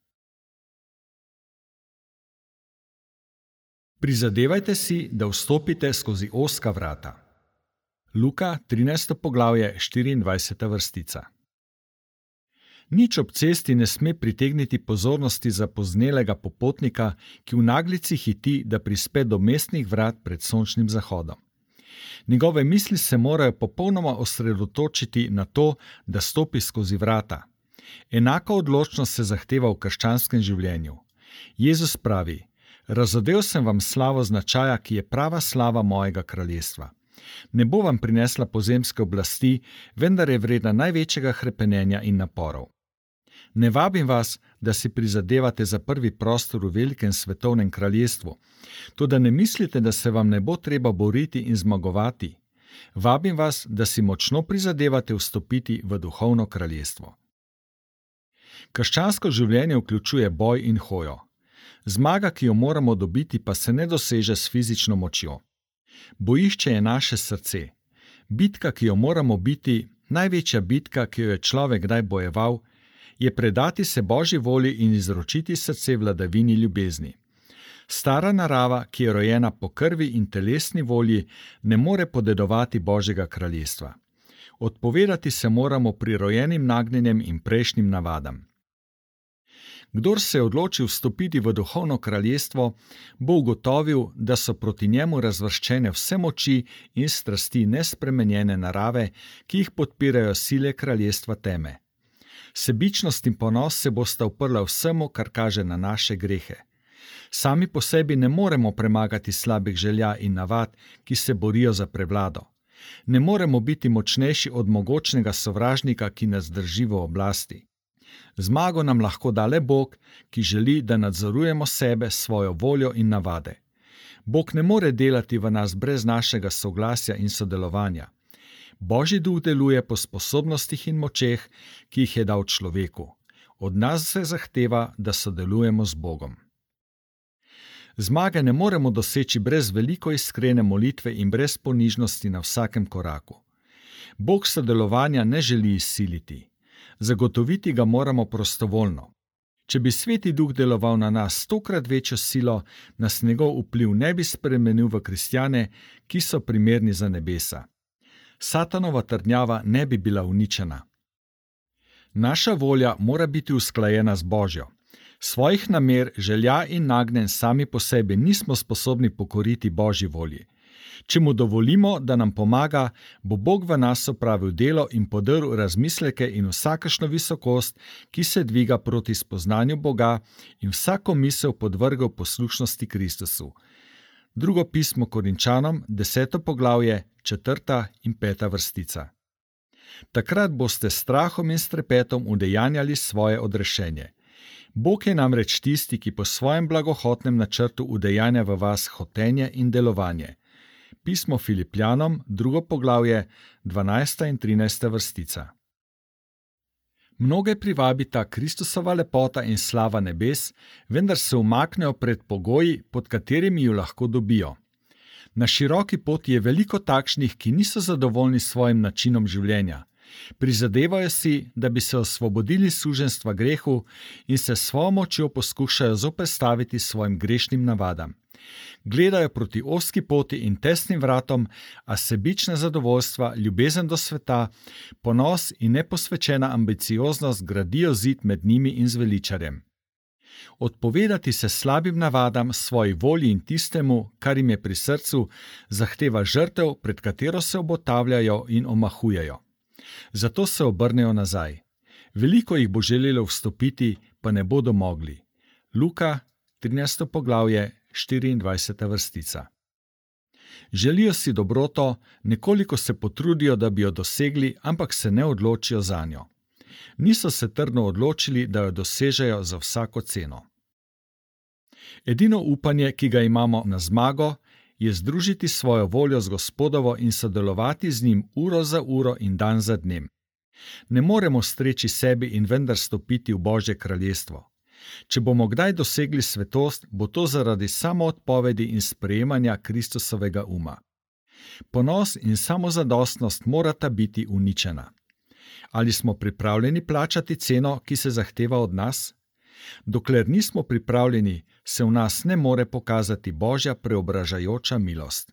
Prizadevajte si, da vstopite skozi ozka vrata. Luka, trinajsto poglavje, štiriindvajseta vrstica. Nič ob cesti ne sme pritegniti pozornosti zapoznelega popotnika, ki v naglici hiti, da prispe do mestnih vrat pred sončnim zahodom. Njegove misli se morajo popolnoma osredotočiti na to, da stopi skozi vrata. Enaka odločnost se zahteva v krščanskem življenju. Jezus pravi: Razodel sem vam slavo značaja, ki je prava slava mojega kraljestva. Ne bo vam prinesla pozemske oblasti, vendar je vredna največjega hrepenenja in naporov. Ne vabim vas, da si prizadevate za prvi prostor v velikem svetovnem kraljestvu, toda ne mislite, da se vam ne bo treba boriti in zmagovati. Vabim vas, da si močno prizadevate vstopiti v duhovno kraljestvo. Krščansko življenje vključuje boj in hojo. Zmaga, ki jo moramo dobiti, pa se ne doseže s fizično močjo. Bojišče je naše srce. Bitka, ki jo moramo biti, največja bitka, ki jo je človek kdaj bojeval, je predati se Božji volji in izročiti srce vladavini ljubezni. Stara narava, ki je rojena po krvi in telesni volji, ne more podedovati Božjega kraljestva. Odpovedati se moramo prirojenim nagnjenjem in prejšnjim navadam. Kdor se je odločil vstopiti v duhovno kraljestvo, bo ugotovil, da so proti njemu razvrščene vse moči in strasti nespremenjene narave, ki jih podpirajo sile kraljestva teme. Sebičnost in ponos se bosta uprla vsemu, kar kaže na naše grehe. Sami po sebi ne moremo premagati slabih želja in navad, ki se borijo za prevlado. Ne moremo biti močnejši od mogočnega sovražnika, ki nas drži v oblasti. Zmago nam lahko da le Bog, ki želi, da nadzorujemo sebe, svojo voljo in navade. Bog ne more delati v nas brez našega soglasja in sodelovanja. Božji duh deluje po sposobnostih in močeh, ki jih je dal človeku. Od nas se zahteva, da sodelujemo z Bogom. Zmage ne moremo doseči brez veliko iskrene molitve in brez ponižnosti na vsakem koraku. Bog sodelovanja ne želi izsiliti. Zagotoviti ga moramo prostovoljno. Če bi Sveti Duh deloval na nas stokrat večjo silo, nas njegov vpliv ne bi spremenil v kristjane, ki so primerni za nebesa. Satanova trdnjava ne bi bila uničena. Naša volja mora biti usklajena z Božjo. Svojih namer, želja in nagnjenj sami po sebi nismo sposobni pokoriti Božji volji. Če mu dovolimo, da nam pomaga, bo Bog v nas opravil delo in podrl razmisleke in vsakršno visokost, ki se dviga proti spoznanju Boga, in vsako misel podvrgel poslušnosti Kristusu. Drugo pismo Korinčanom, deseto poglavje, četrta in peta vrstica. Takrat boste s strahom in s trepetom udejanjali svoje odrešenje. Bog je namreč tisti, ki po svojem blagohotnem načrtu udejanja v vas hotenje in delovanje. Pismo Filipljanom, drugo poglavje, dvanajsta in trinajsta vrstica. Mnoge privabita Kristusova lepota in slava nebes, vendar se umaknejo pred pogoji, pod katerimi jo lahko dobijo. Na široki poti je veliko takšnih, ki niso zadovoljni s svojim načinom življenja. Prizadevajo si, da bi se osvobodili suženjstva grehu in se s svojo močjo poskušajo zoperstaviti svojim grešnim navadam. Gledajo proti ozki poti in tesnim vratom, a sebična zadovoljstva, ljubezen do sveta, ponos in neposvečena ambicioznost gradijo zid med njimi in zveličarjem. Odpovedati se slabim navadam, svoji volji in tistemu, kar jim je pri srcu, zahteva žrtev, pred katero se obotavljajo in omahujejo. Zato se obrnejo nazaj. Veliko jih bo želelo vstopiti, pa ne bodo mogli. Luka, trinajsto poglavje, štiriindvajseta vrstica. Želijo si dobroto, nekoliko se potrudijo, da bi jo dosegli, ampak se ne odločijo zanjo. Niso se trdno odločili, da jo dosežejo za vsako ceno. Edino upanje, ki ga imamo na zmago, je združiti svojo voljo z Gospodovo in sodelovati z njim uro za uro in dan za dnem. Ne moremo streči sebi in vendar stopiti v Božje kraljestvo. Če bomo kdaj dosegli svetost, bo to zaradi samoodpovedi in sprejemanja Kristusovega uma. Ponos in samozadostnost morata biti uničena. Ali smo pripravljeni plačati ceno, ki se zahteva od nas? Dokler nismo pripravljeni, se v nas ne more pokazati Božja preobražajoča milost.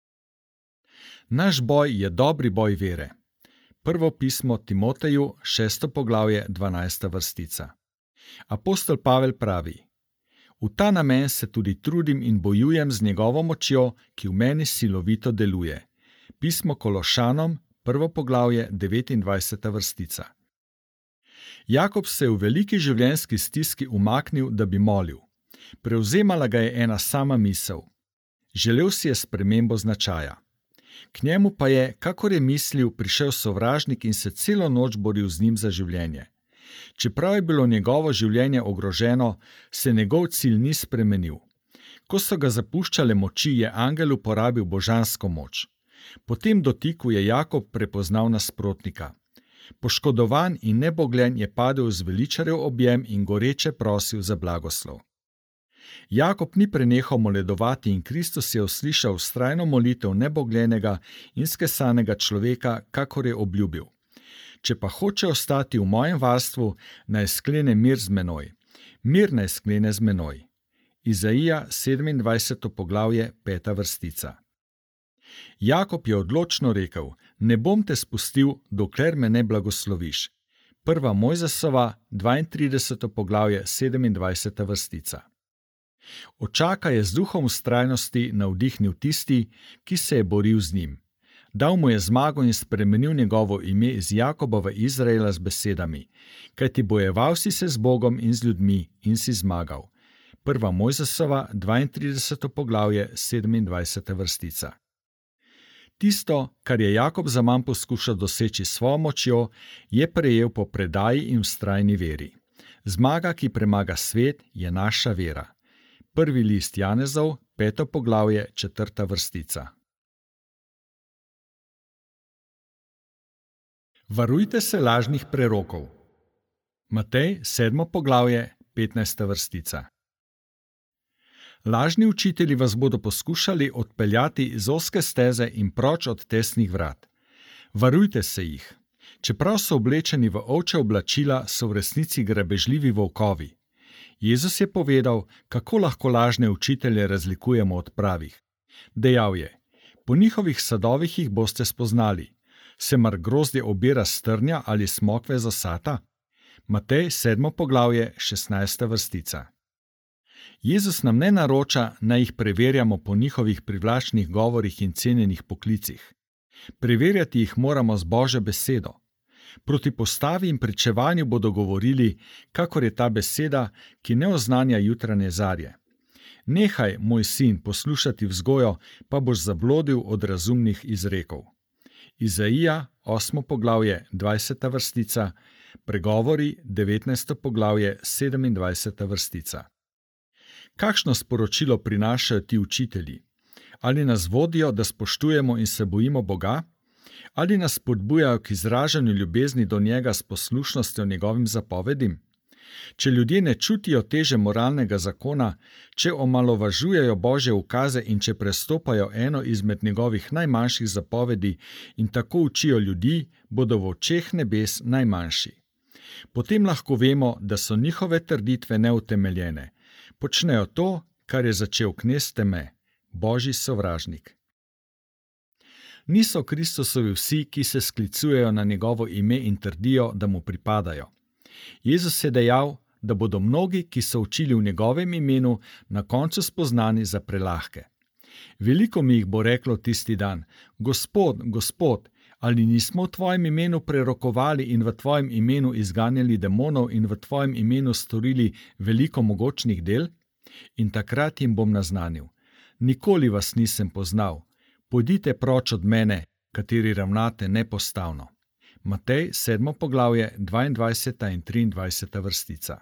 Naš boj je dobri boj vere. Prvo pismo Timoteju, šesto poglavje, dvanajsta vrstica. Apostol Pavel pravi: V ta namen se tudi trudim in bojujem z njegovo močjo, ki v meni silovito deluje. Pismo Kološanom, prvo poglavje, devetindvajseta vrstica. Jakob se je v veliki življenjski stiski umaknil, da bi molil. Prevzemala ga je ena sama misel. Želel si je spremembo značaja. K njemu pa je, kakor je mislil, prišel sovražnik in se celo noč boril z njim za življenje. Čeprav je bilo njegovo življenje ogroženo, se njegov cilj ni spremenil. Ko so ga zapuščale moči, je angel uporabil božansko moč. Po tem dotiku je Jakob prepoznal nasprotnika. Poškodovan in nebogljen je padel v zveličarjev objem in goreče prosil za blagoslov. Jakob ni prenehal moledovati in Kristus je uslišal vztrajno molitev nebogljenega in skesanega človeka, kakor je obljubil. Če pa hoče ostati v mojem varstvu, naj sklene mir z menoj. Mir naj sklene z menoj. Izaija, sedemindvajseto poglavje, peta vrstica. Jakob je odločno rekel: Ne bom te spustil, dokler me ne blagosloviš. Prva Mojzesova, dvaintrideseto poglavje, sedemindvajseta vrstica. Očaka je z duhom vztrajnosti navdihnil tisti, ki se je boril z njim. Dal mu je zmago in spremenil njegovo ime iz Jakoba v Izraela z besedami: Kajti bojeval si se z Bogom in z ljudmi in si zmagal. Prva Mojzesova, dvaintrideseto poglavje, sedemindvajseta vrstica. Tisto, kar je Jakob zaman poskušal doseči s svojo močjo, je prejel po predaji in vztrajni veri. Zmaga, ki premaga svet, je naša vera. Prvi list Janezov, peto poglavje, četrta vrstica. Varujte se lažnih prerokov. Matej, sedmo poglavje, petnajsta vrstica. Lažni učitelji vas bodo poskušali odpeljati iz ozke steze in proč od tesnih vrat. Varujte se jih. Čeprav so oblečeni v ovčja oblačila, so v resnici grabežljivi volkovi. Jezus je povedal, kako lahko lažne učitelje razlikujemo od pravih. Dejal je: po njihovih sadovih jih boste spoznali. Se mar grozdje obira s trnja ali smokve z osata? Matej, sedmo poglavje, šestnajsta vrstica. Jezus nam ne naroča, naj jih preverjamo po njihovih privlačnih govorih in cenjenih poklicih. Preverjati jih moramo z Božjo besedo. Proti postavi in pričevanju bodo govorili, kakor je ta beseda, ki ne oznanja jutranje zarje. Nehaj, moj sin, poslušati vzgojo, pa boš zablodil od razumnih izrekov. Izaija, osmo poglavje, dvajseta vrstica, Pregovori, devetnajsto poglavje, sedemindvajseta vrstica. Kakšno sporočilo prinašajo ti učitelji? Ali nas vodijo, da spoštujemo in se bojimo Boga? Ali nas spodbujajo k izražanju ljubezni do njega s poslušnostjo njegovim zapovedim? Če ljudje ne čutijo teže moralnega zakona, če omalovažujejo Božje ukaze in če prestopajo eno izmed njegovih najmanjših zapovedi in tako učijo ljudi, bodo v očeh nebes najmanjši. Potem lahko vemo, da so njihove trditve neutemeljene. Počnejo to, kar je začel knez Teme, Božji sovražnik. Niso Kristusovi vsi, ki se sklicujejo na njegovo ime in trdijo, da mu pripadajo. Jezus je dejal, da bodo mnogi, ki so učili v njegovem imenu, na koncu spoznani za prelahke. Veliko mi jih bo reklo tisti dan: Gospod, Gospod, ali nismo v tvojem imenu prerokovali in v tvojem imenu izganjali demonov in v tvojem imenu storili veliko mogočnih del? In takrat jim bom naznanil: nikoli vas nisem poznal, pojdite proč od mene, kateri ravnate nepostavno. Matej, sedmo poglavje, dvaindvajseta in triindvajseta vrstica.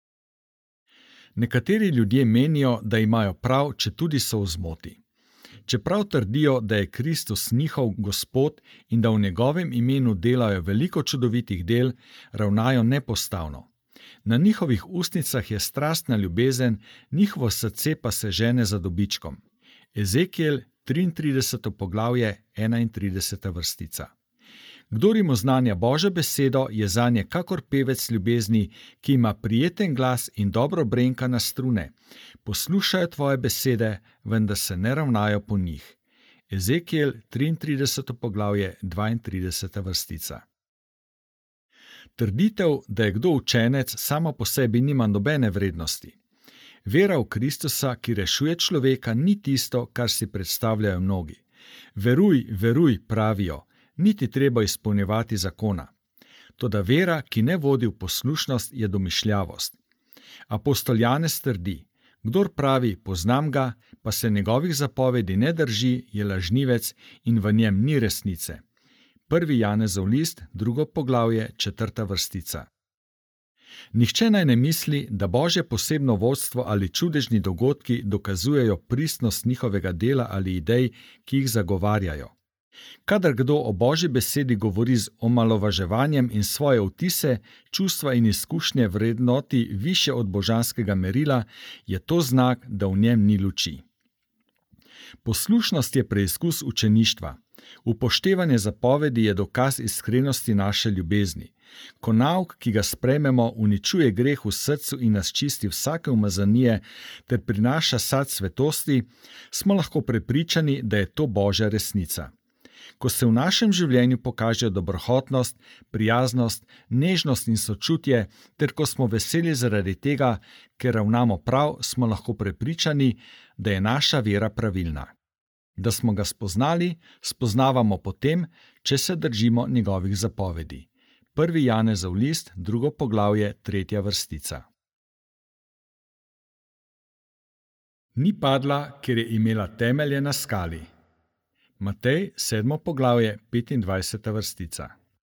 Nekateri ljudje menijo, da imajo prav, če tudi so v zmoti. Čeprav trdijo, da je Kristus njihov Gospod in da v njegovem imenu delajo veliko čudovitih del, ravnajo nepostavno. Na njihovih ustnicah je strastna ljubezen, njihovo srce pa se žene za dobičkom. Ezekiel, triintrideseto poglavje, enaintrideseta vrstica. Kdor jim oznanja Božjo besedo, je zanje kakor pevec ljubezni, ki ima prijeten glas in dobro brenka na strune. Poslušajo tvoje besede, vendar se ne ravnajo po njih. Ezekiel, triintrideseto poglavje, dvaintrideseta vrstica. Trditev, da je kdo učenec, sama po sebi nima nobene vrednosti. Vera v Kristusa, ki rešuje človeka, ni tisto, kar si predstavljajo mnogi. Veruj, veruj, pravijo, niti treba izpolnjevati zakona. Toda vera, ki ne vodi v poslušnost, je domišljavost. Apostol Janez trdi: kdor pravi, poznam ga, pa se njegovih zapovedi ne drži, je lažnivec in v njem ni resnice. Prvi Janezov list, drugo poglavje, četrta vrstica. Nihče naj ne misli, da Božje posebno vodstvo ali čudežni dogodki dokazujejo pristnost njihovega dela ali idej, ki jih zagovarjajo. Kadar kdo o Božji besedi govori z omalovaževanjem in svoje vtise, čustva in izkušnje vrednoti više od božanskega merila, je to znak, da v njem ni luči. Poslušnost je preizkus učeništva. Upoštevanje zapovedi je dokaz iskrenosti naše ljubezni. Ko nauk, ki ga sprejmemo, uničuje greh v srcu in nas čisti vsake umazanije ter prinaša sad svetosti, smo lahko prepričani, da je to Božja resnica. Ko se v našem življenju pokažejo dobrohotnost, prijaznost, nežnost in sočutje, ter ko smo veseli zaradi tega, ker ravnamo prav, smo lahko prepričani, da je naša vera pravilna. Da smo ga spoznali, spoznavamo potem, če se držimo njegovih zapovedi. Prvi Janezov list, drugo poglavje, tretja vrstica. Ni padla, ker je imela temelje na skali. Matej, sedmo poglavje, petindvajseta vrstica.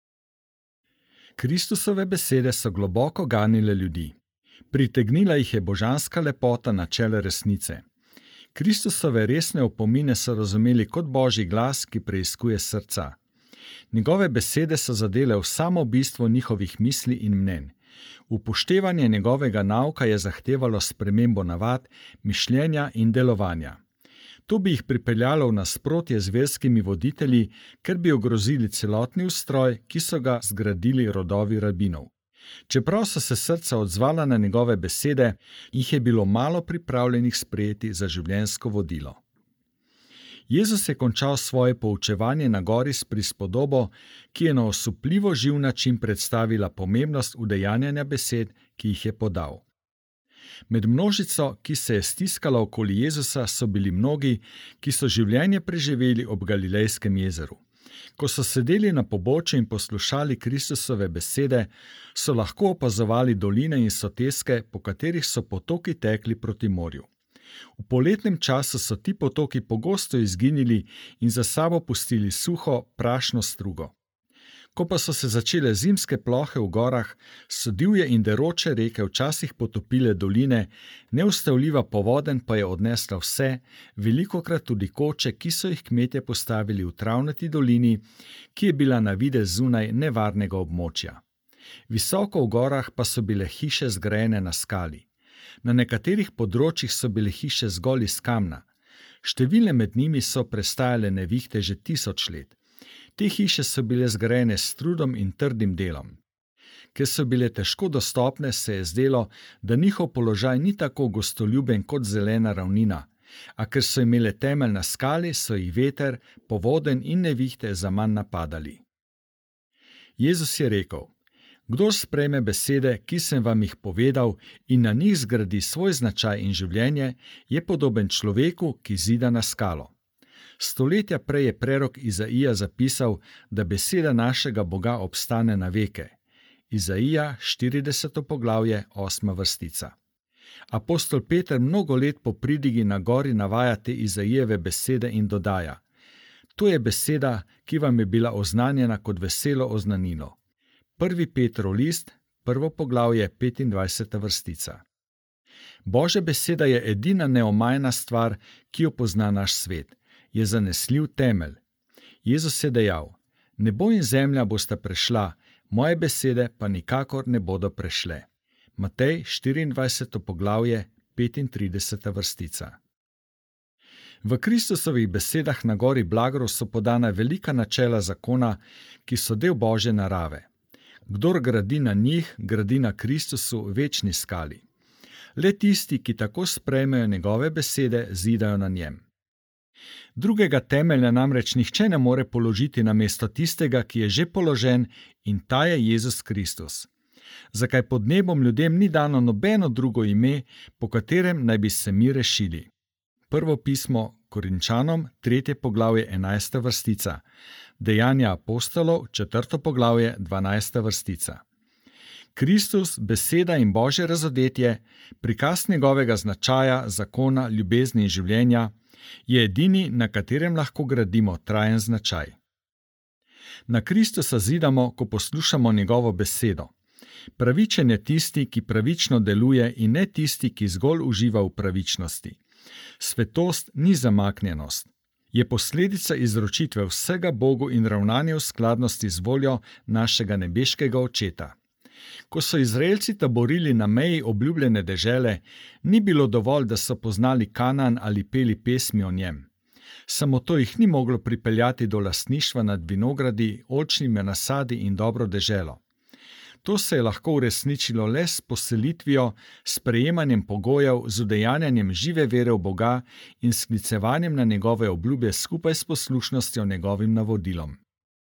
Kristusove besede so globoko ganile ljudi. Pritegnila jih je božanska lepota načela resnice. Kristusove resne opomine so razumeli kot božji glas, ki preiskuje srca. Njegove besede so zadele v samo bistvo njihovih misli in mnenj. Upoštevanje njegovega nauka je zahtevalo spremembo navad, mišljenja in delovanja. To bi jih pripeljalo v nasprotje z verskimi voditelji, ker bi ogrozili celotni ustroj, ki so ga zgradili rodovi rabinov. Čeprav so se srca odzvala na njegove besede, jih je bilo malo pripravljenih sprejeti za življenjsko vodilo. Jezus je končal svoje poučevanje na gori s prispodobo, ki je na osupljivo živ način predstavila pomembnost udejanjanja besed, ki jih je podal. Med množico, ki se je stiskala okoli Jezusa, so bili mnogi, ki so življenje preživeli ob Galilejskem jezeru. Ko so sedeli na pobočju in poslušali Kristusove besede, so lahko opazovali doline in soteske, po katerih so potoki tekli proti morju. V poletnem času so ti potoki pogosto izginili in za sabo pustili suho, prašno strugo. Ko pa so se začele zimske plohe v gorah, so divje in deroče reke včasih potopile doline, neustavljiva povodenj pa je odnesla vse, velikokrat tudi koče, ki so jih kmetje postavili v travnati dolini, ki je bila na videz zunaj nevarnega območja. Visoko v gorah pa so bile hiše zgrajene na skali. Na nekaterih področjih so bile hiše zgolj iz kamna. Številne med njimi so prestajale nevihte že tisoč let. Te hiše so bile zgrajene s trudom in trdim delom. Ker so bile težko dostopne, se je zdelo, da njihov položaj ni tako gostoljuben kot zelena ravnina, a ker so imele temelj na skali, so jih veter, povodenj in nevihte zaman napadali. Jezus je rekel: Kdor sprejme besede, ki sem vam jih povedal, in na njih zgradi svoj značaj in življenje, je podoben človeku, ki zida na skalo. Stoletja prej je prerok Izaija zapisal, da beseda našega Boga obstane na veke. Izaija, štirideseto poglavje, osma vrstica. Apostol Peter mnogo let po pridigi na gori navaja te Izaijeve besede in dodaja: To je beseda, ki vam je bila oznanjena kot veselo oznanilo. Prvi Petrov list, prvo poglavje, petindvajseta vrstica. Božja beseda je edina neomajna stvar, ki jo pozna naš svet. Je zanesljiv temelj. Jezus je dejal: Nebo in zemlja bosta prešla, moje besede pa nikakor ne bodo prešle. Matej, štiriindvajseto poglavje, petintrideseta vrstica. V Kristusovih besedah na gori Blagorod so podana velika načela zakona, ki so del Božje narave. Kdor gradi na njih, gradi na Kristusu, večni skali. Le tisti, ki tako sprejmejo njegove besede, zidajo na njem. Drugega temelja namreč nihče ne more položiti namesto tistega, ki je že položen, in ta je Jezus Kristus. Zakaj pod nebom ljudem ni dano nobeno drugo ime, po katerem naj bi se mi rešili? Prvo pismo Korinčanom, tretje poglavje, enajsta vrstica. Dejanja apostolov, četrto poglavje, dvanajsta vrstica. Kristus, beseda in Božje razodetje, prikaz njegovega značaja, zakona, ljubezni in življenja, je edini, na katerem lahko gradimo trajen značaj. Na Kristusa zidamo, ko poslušamo njegovo besedo. Pravičen je tisti, ki pravično deluje, in ne tisti, ki zgolj uživa v pravičnosti. Svetost ni zamaknjenost. Je posledica izročitve vsega Bogu in ravnanja v skladnosti z voljo našega nebeškega Očeta. Ko so Izraelci taborili na meji obljubljene dežele, ni bilo dovolj, da so poznali Kanaan ali peli pesmi o njem. Samo to jih ni moglo pripeljati do lastništva nad vinogradi, oljčnimi nasadi in dobro deželo. To se je lahko uresničilo le s poselitvijo, sprejemanjem pogojev, z udejanjanjem žive vere v Boga in sklicevanjem na njegove obljube skupaj s poslušnostjo njegovim navodilom.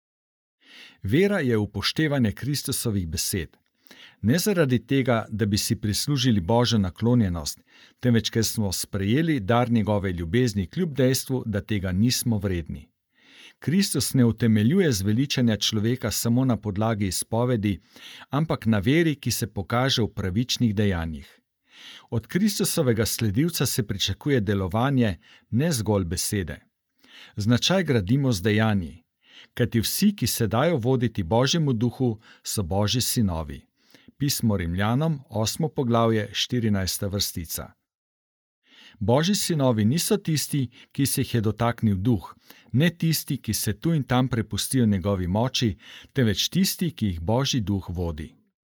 Vera je upoštevanje Kristusovih besed. Ne zaradi tega, da bi si prislužili Božjo naklonjenost, temveč ker smo sprejeli dar njegove ljubezni kljub dejstvu, da tega nismo vredni. Kristus ne utemeljuje zveličanja človeka samo na podlagi izpovedi, ampak na veri, ki se pokaže v pravičnih dejanjih. Od Kristusovega sledilca se pričakuje delovanje, ne zgolj besede. Značaj gradimo z dejanji, kajti vsi, ki se dajo voditi Božjemu duhu, so Božji sinovi. Pismo Rimljanom, osmo poglavje, štirinajsta vrstica. Božji sinovi niso tisti, ki se jih je dotaknil duh, ne tisti, ki se tu in tam prepustijo njegovi moči, temveč tisti, ki jih Božji duh vodi.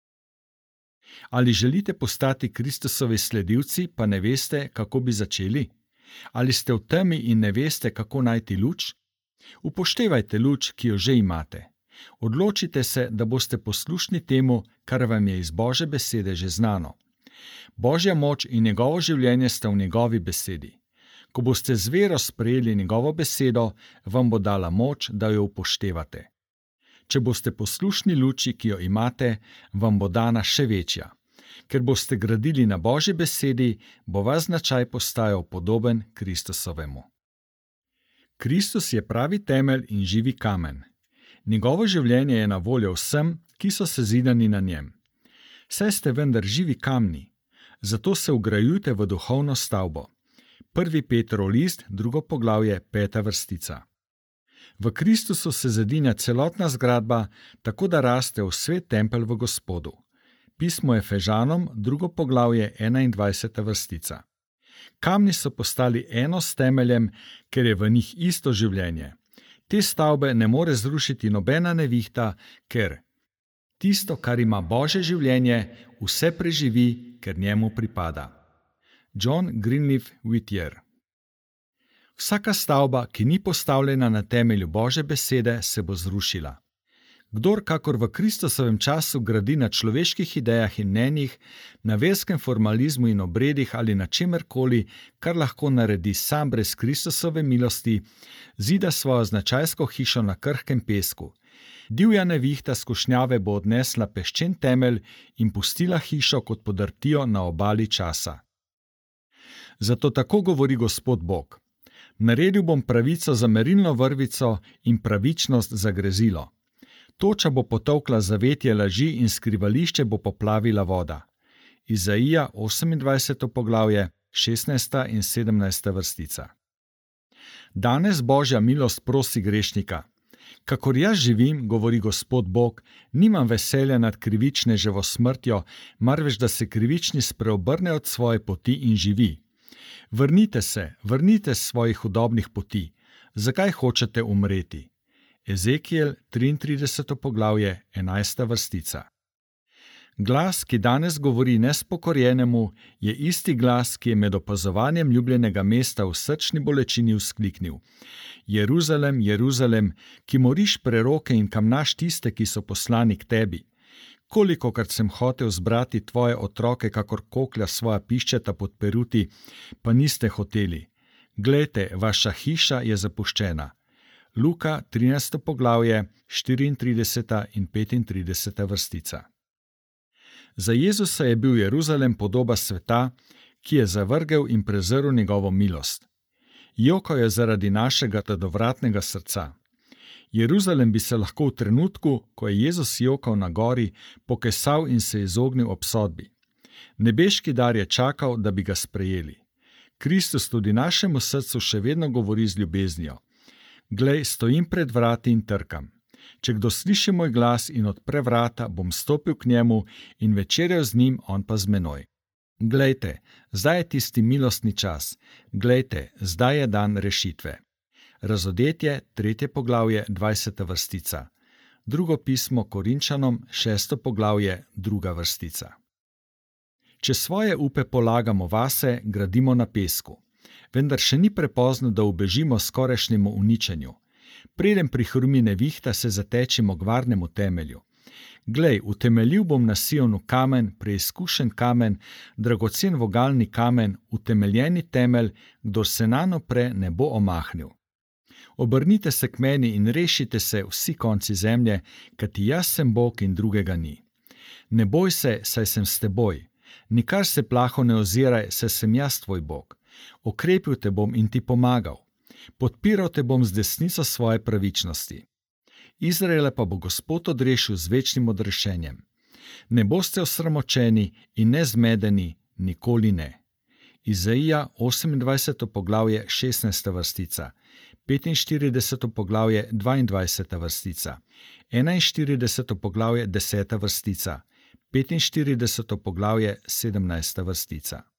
Ali želite postati Kristusovi sledilci, pa ne veste, kako bi začeli? Ali ste v temi in ne veste, kako najti luč? Upoštevajte luč, ki jo že imate. Odločite se, da boste poslušni temu, kar vam je iz Božje besede že znano. Božja moč in njegovo življenje sta v njegovi besedi. Ko boste z vero sprejeli njegovo besedo, vam bo dala moč, da jo upoštevate. Če boste poslušni luči, ki jo imate, vam bo dana še večja. Ker boste gradili na Božji besedi, bo vaš značaj postajal podoben Kristusovemu. Kristus je pravi temelj in živi kamen. Njegovo življenje je na voljo vsem, ki so sezidani na njem. Saj ste vendar živi kamni, zato se vgrajujte v duhovno stavbo. Prvi Petrov list, drugo poglavje, peta vrstica. V Kristusu se zedinja celotna zgradba, tako da raste v svet tempelj v Gospodu. Pismo Efežanom, drugo poglavje, enaindvajseta vrstica. Kamni so postali eno s temeljem, ker je v njih isto življenje. Te stavbe ne more zrušiti nobena nevihta, ker tisto, kar ima Božje življenje, vse preživi, ker njemu pripada. John Greenleaf Whittier. Vsaka stavba, ki ni postavljena na temelju Božje besede, se bo zrušila. Kdor kakor v Kristusovem času gradi na človeških idejah in mnenjih, na verskem formalizmu in obredih ali na čemerkoli, kar lahko naredi sam brez Kristusove milosti, zida svojo značajsko hišo na krhkem pesku. Divja nevihta skušnjave bo odnesla peščen temelj in pustila hišo kot podrtijo na obali časa. Zato tako govori Gospod Bog. Naredil bom pravico za merilno vrvico in pravičnost za grezilo. Toča bo potolkla zavetje laži in skrivališče bo poplavila voda. Izaija osemindvajseto poglavje, šestnajsta in sedemnajsta vrstica. Danes Božja milost prosi grešnika. Kakor jaz živim, govori Gospod Bog, nimam veselja nad krivičneževo smrtjo, marveč da se krivični spreobrne od svoje poti in živi. Vrnite se, vrnite s svojih hudobnih poti. Zakaj hočete umreti? Ezekiel triintrideseto poglavje, enajsta vrstica. Glas, ki danes govori nespokorjenemu, je isti glas, ki je med opazovanjem ljubljenega mesta v srčni bolečini vzkliknil: Jeruzalem, Jeruzalem, ki moriš preroke in kamnaš tiste, ki so poslani k tebi. Kolikokrat sem hotel zbrati tvoje otroke, kakor koklja svoja piščeta pod peruti, pa niste hoteli. Glejte, vaša hiša je zapuščena. Luka trinajsto poglavje, štiriintrideseta in petintrideseta vrstica. Za Jezusa je bil Jeruzalem podoba sveta, ki je zavrgel in prezrl njegovo milost. Jokal je zaradi našega trdovratnega srca. Jeruzalem bi se lahko v trenutku, ko je Jezus jokal na gori, pokesal in se izognil obsodbi. Nebeški dar je čakal, da bi ga sprejeli. Kristus tudi našemu srcu še vedno govori z ljubeznijo. Glej, stojim pred vrati in trkam. Če kdo sliši moj glas in odpre vrata, bom stopil k njemu in večerjal z njim, on pa z menoj. Glejte, zdaj je tisti milostni čas. Glejte, zdaj je dan rešitve. Razodetje, tretje poglavje, dvajseta vrstica. Drugo pismo Korinčanom, šesto poglavje, druga vrstica. Če svoje upe polagamo vase, gradimo na pesku. Vendar še ni prepozno, da ubežimo skorajšnjemu uničenju. Preden prihrumi nevihta, se zatečimo k varnemu temelju. Glej, utemeljil bom na Sionu kamen, preizkušen kamen, dragocen vogalni kamen, utemeljeni temelj, kdor se nanj opre, ne bo omahnil. Obrnite se k meni in rešite se vsi konci zemlje, kajti jaz sem Bog in drugega ni. Ne boj se, saj sem s teboj. Nikar se plaho ne oziraj, saj sem jaz tvoj Bog. Okrepil te bom in ti pomagal. Podpiral te bom z desnico svoje pravičnosti. Izraela pa bo Gospod odrešil z večnim odrešenjem. Ne boste osramočeni in ne zmedeni, nikoli ne. Izaija osemindvajseto poglavje, šestnajsta vrstica. petinštirideseto poglavje, dvaindvajseta vrstica, enainštirideseto poglavje, deseta vrstica, petinštirideseto poglavje, sedemnajsta vrstica.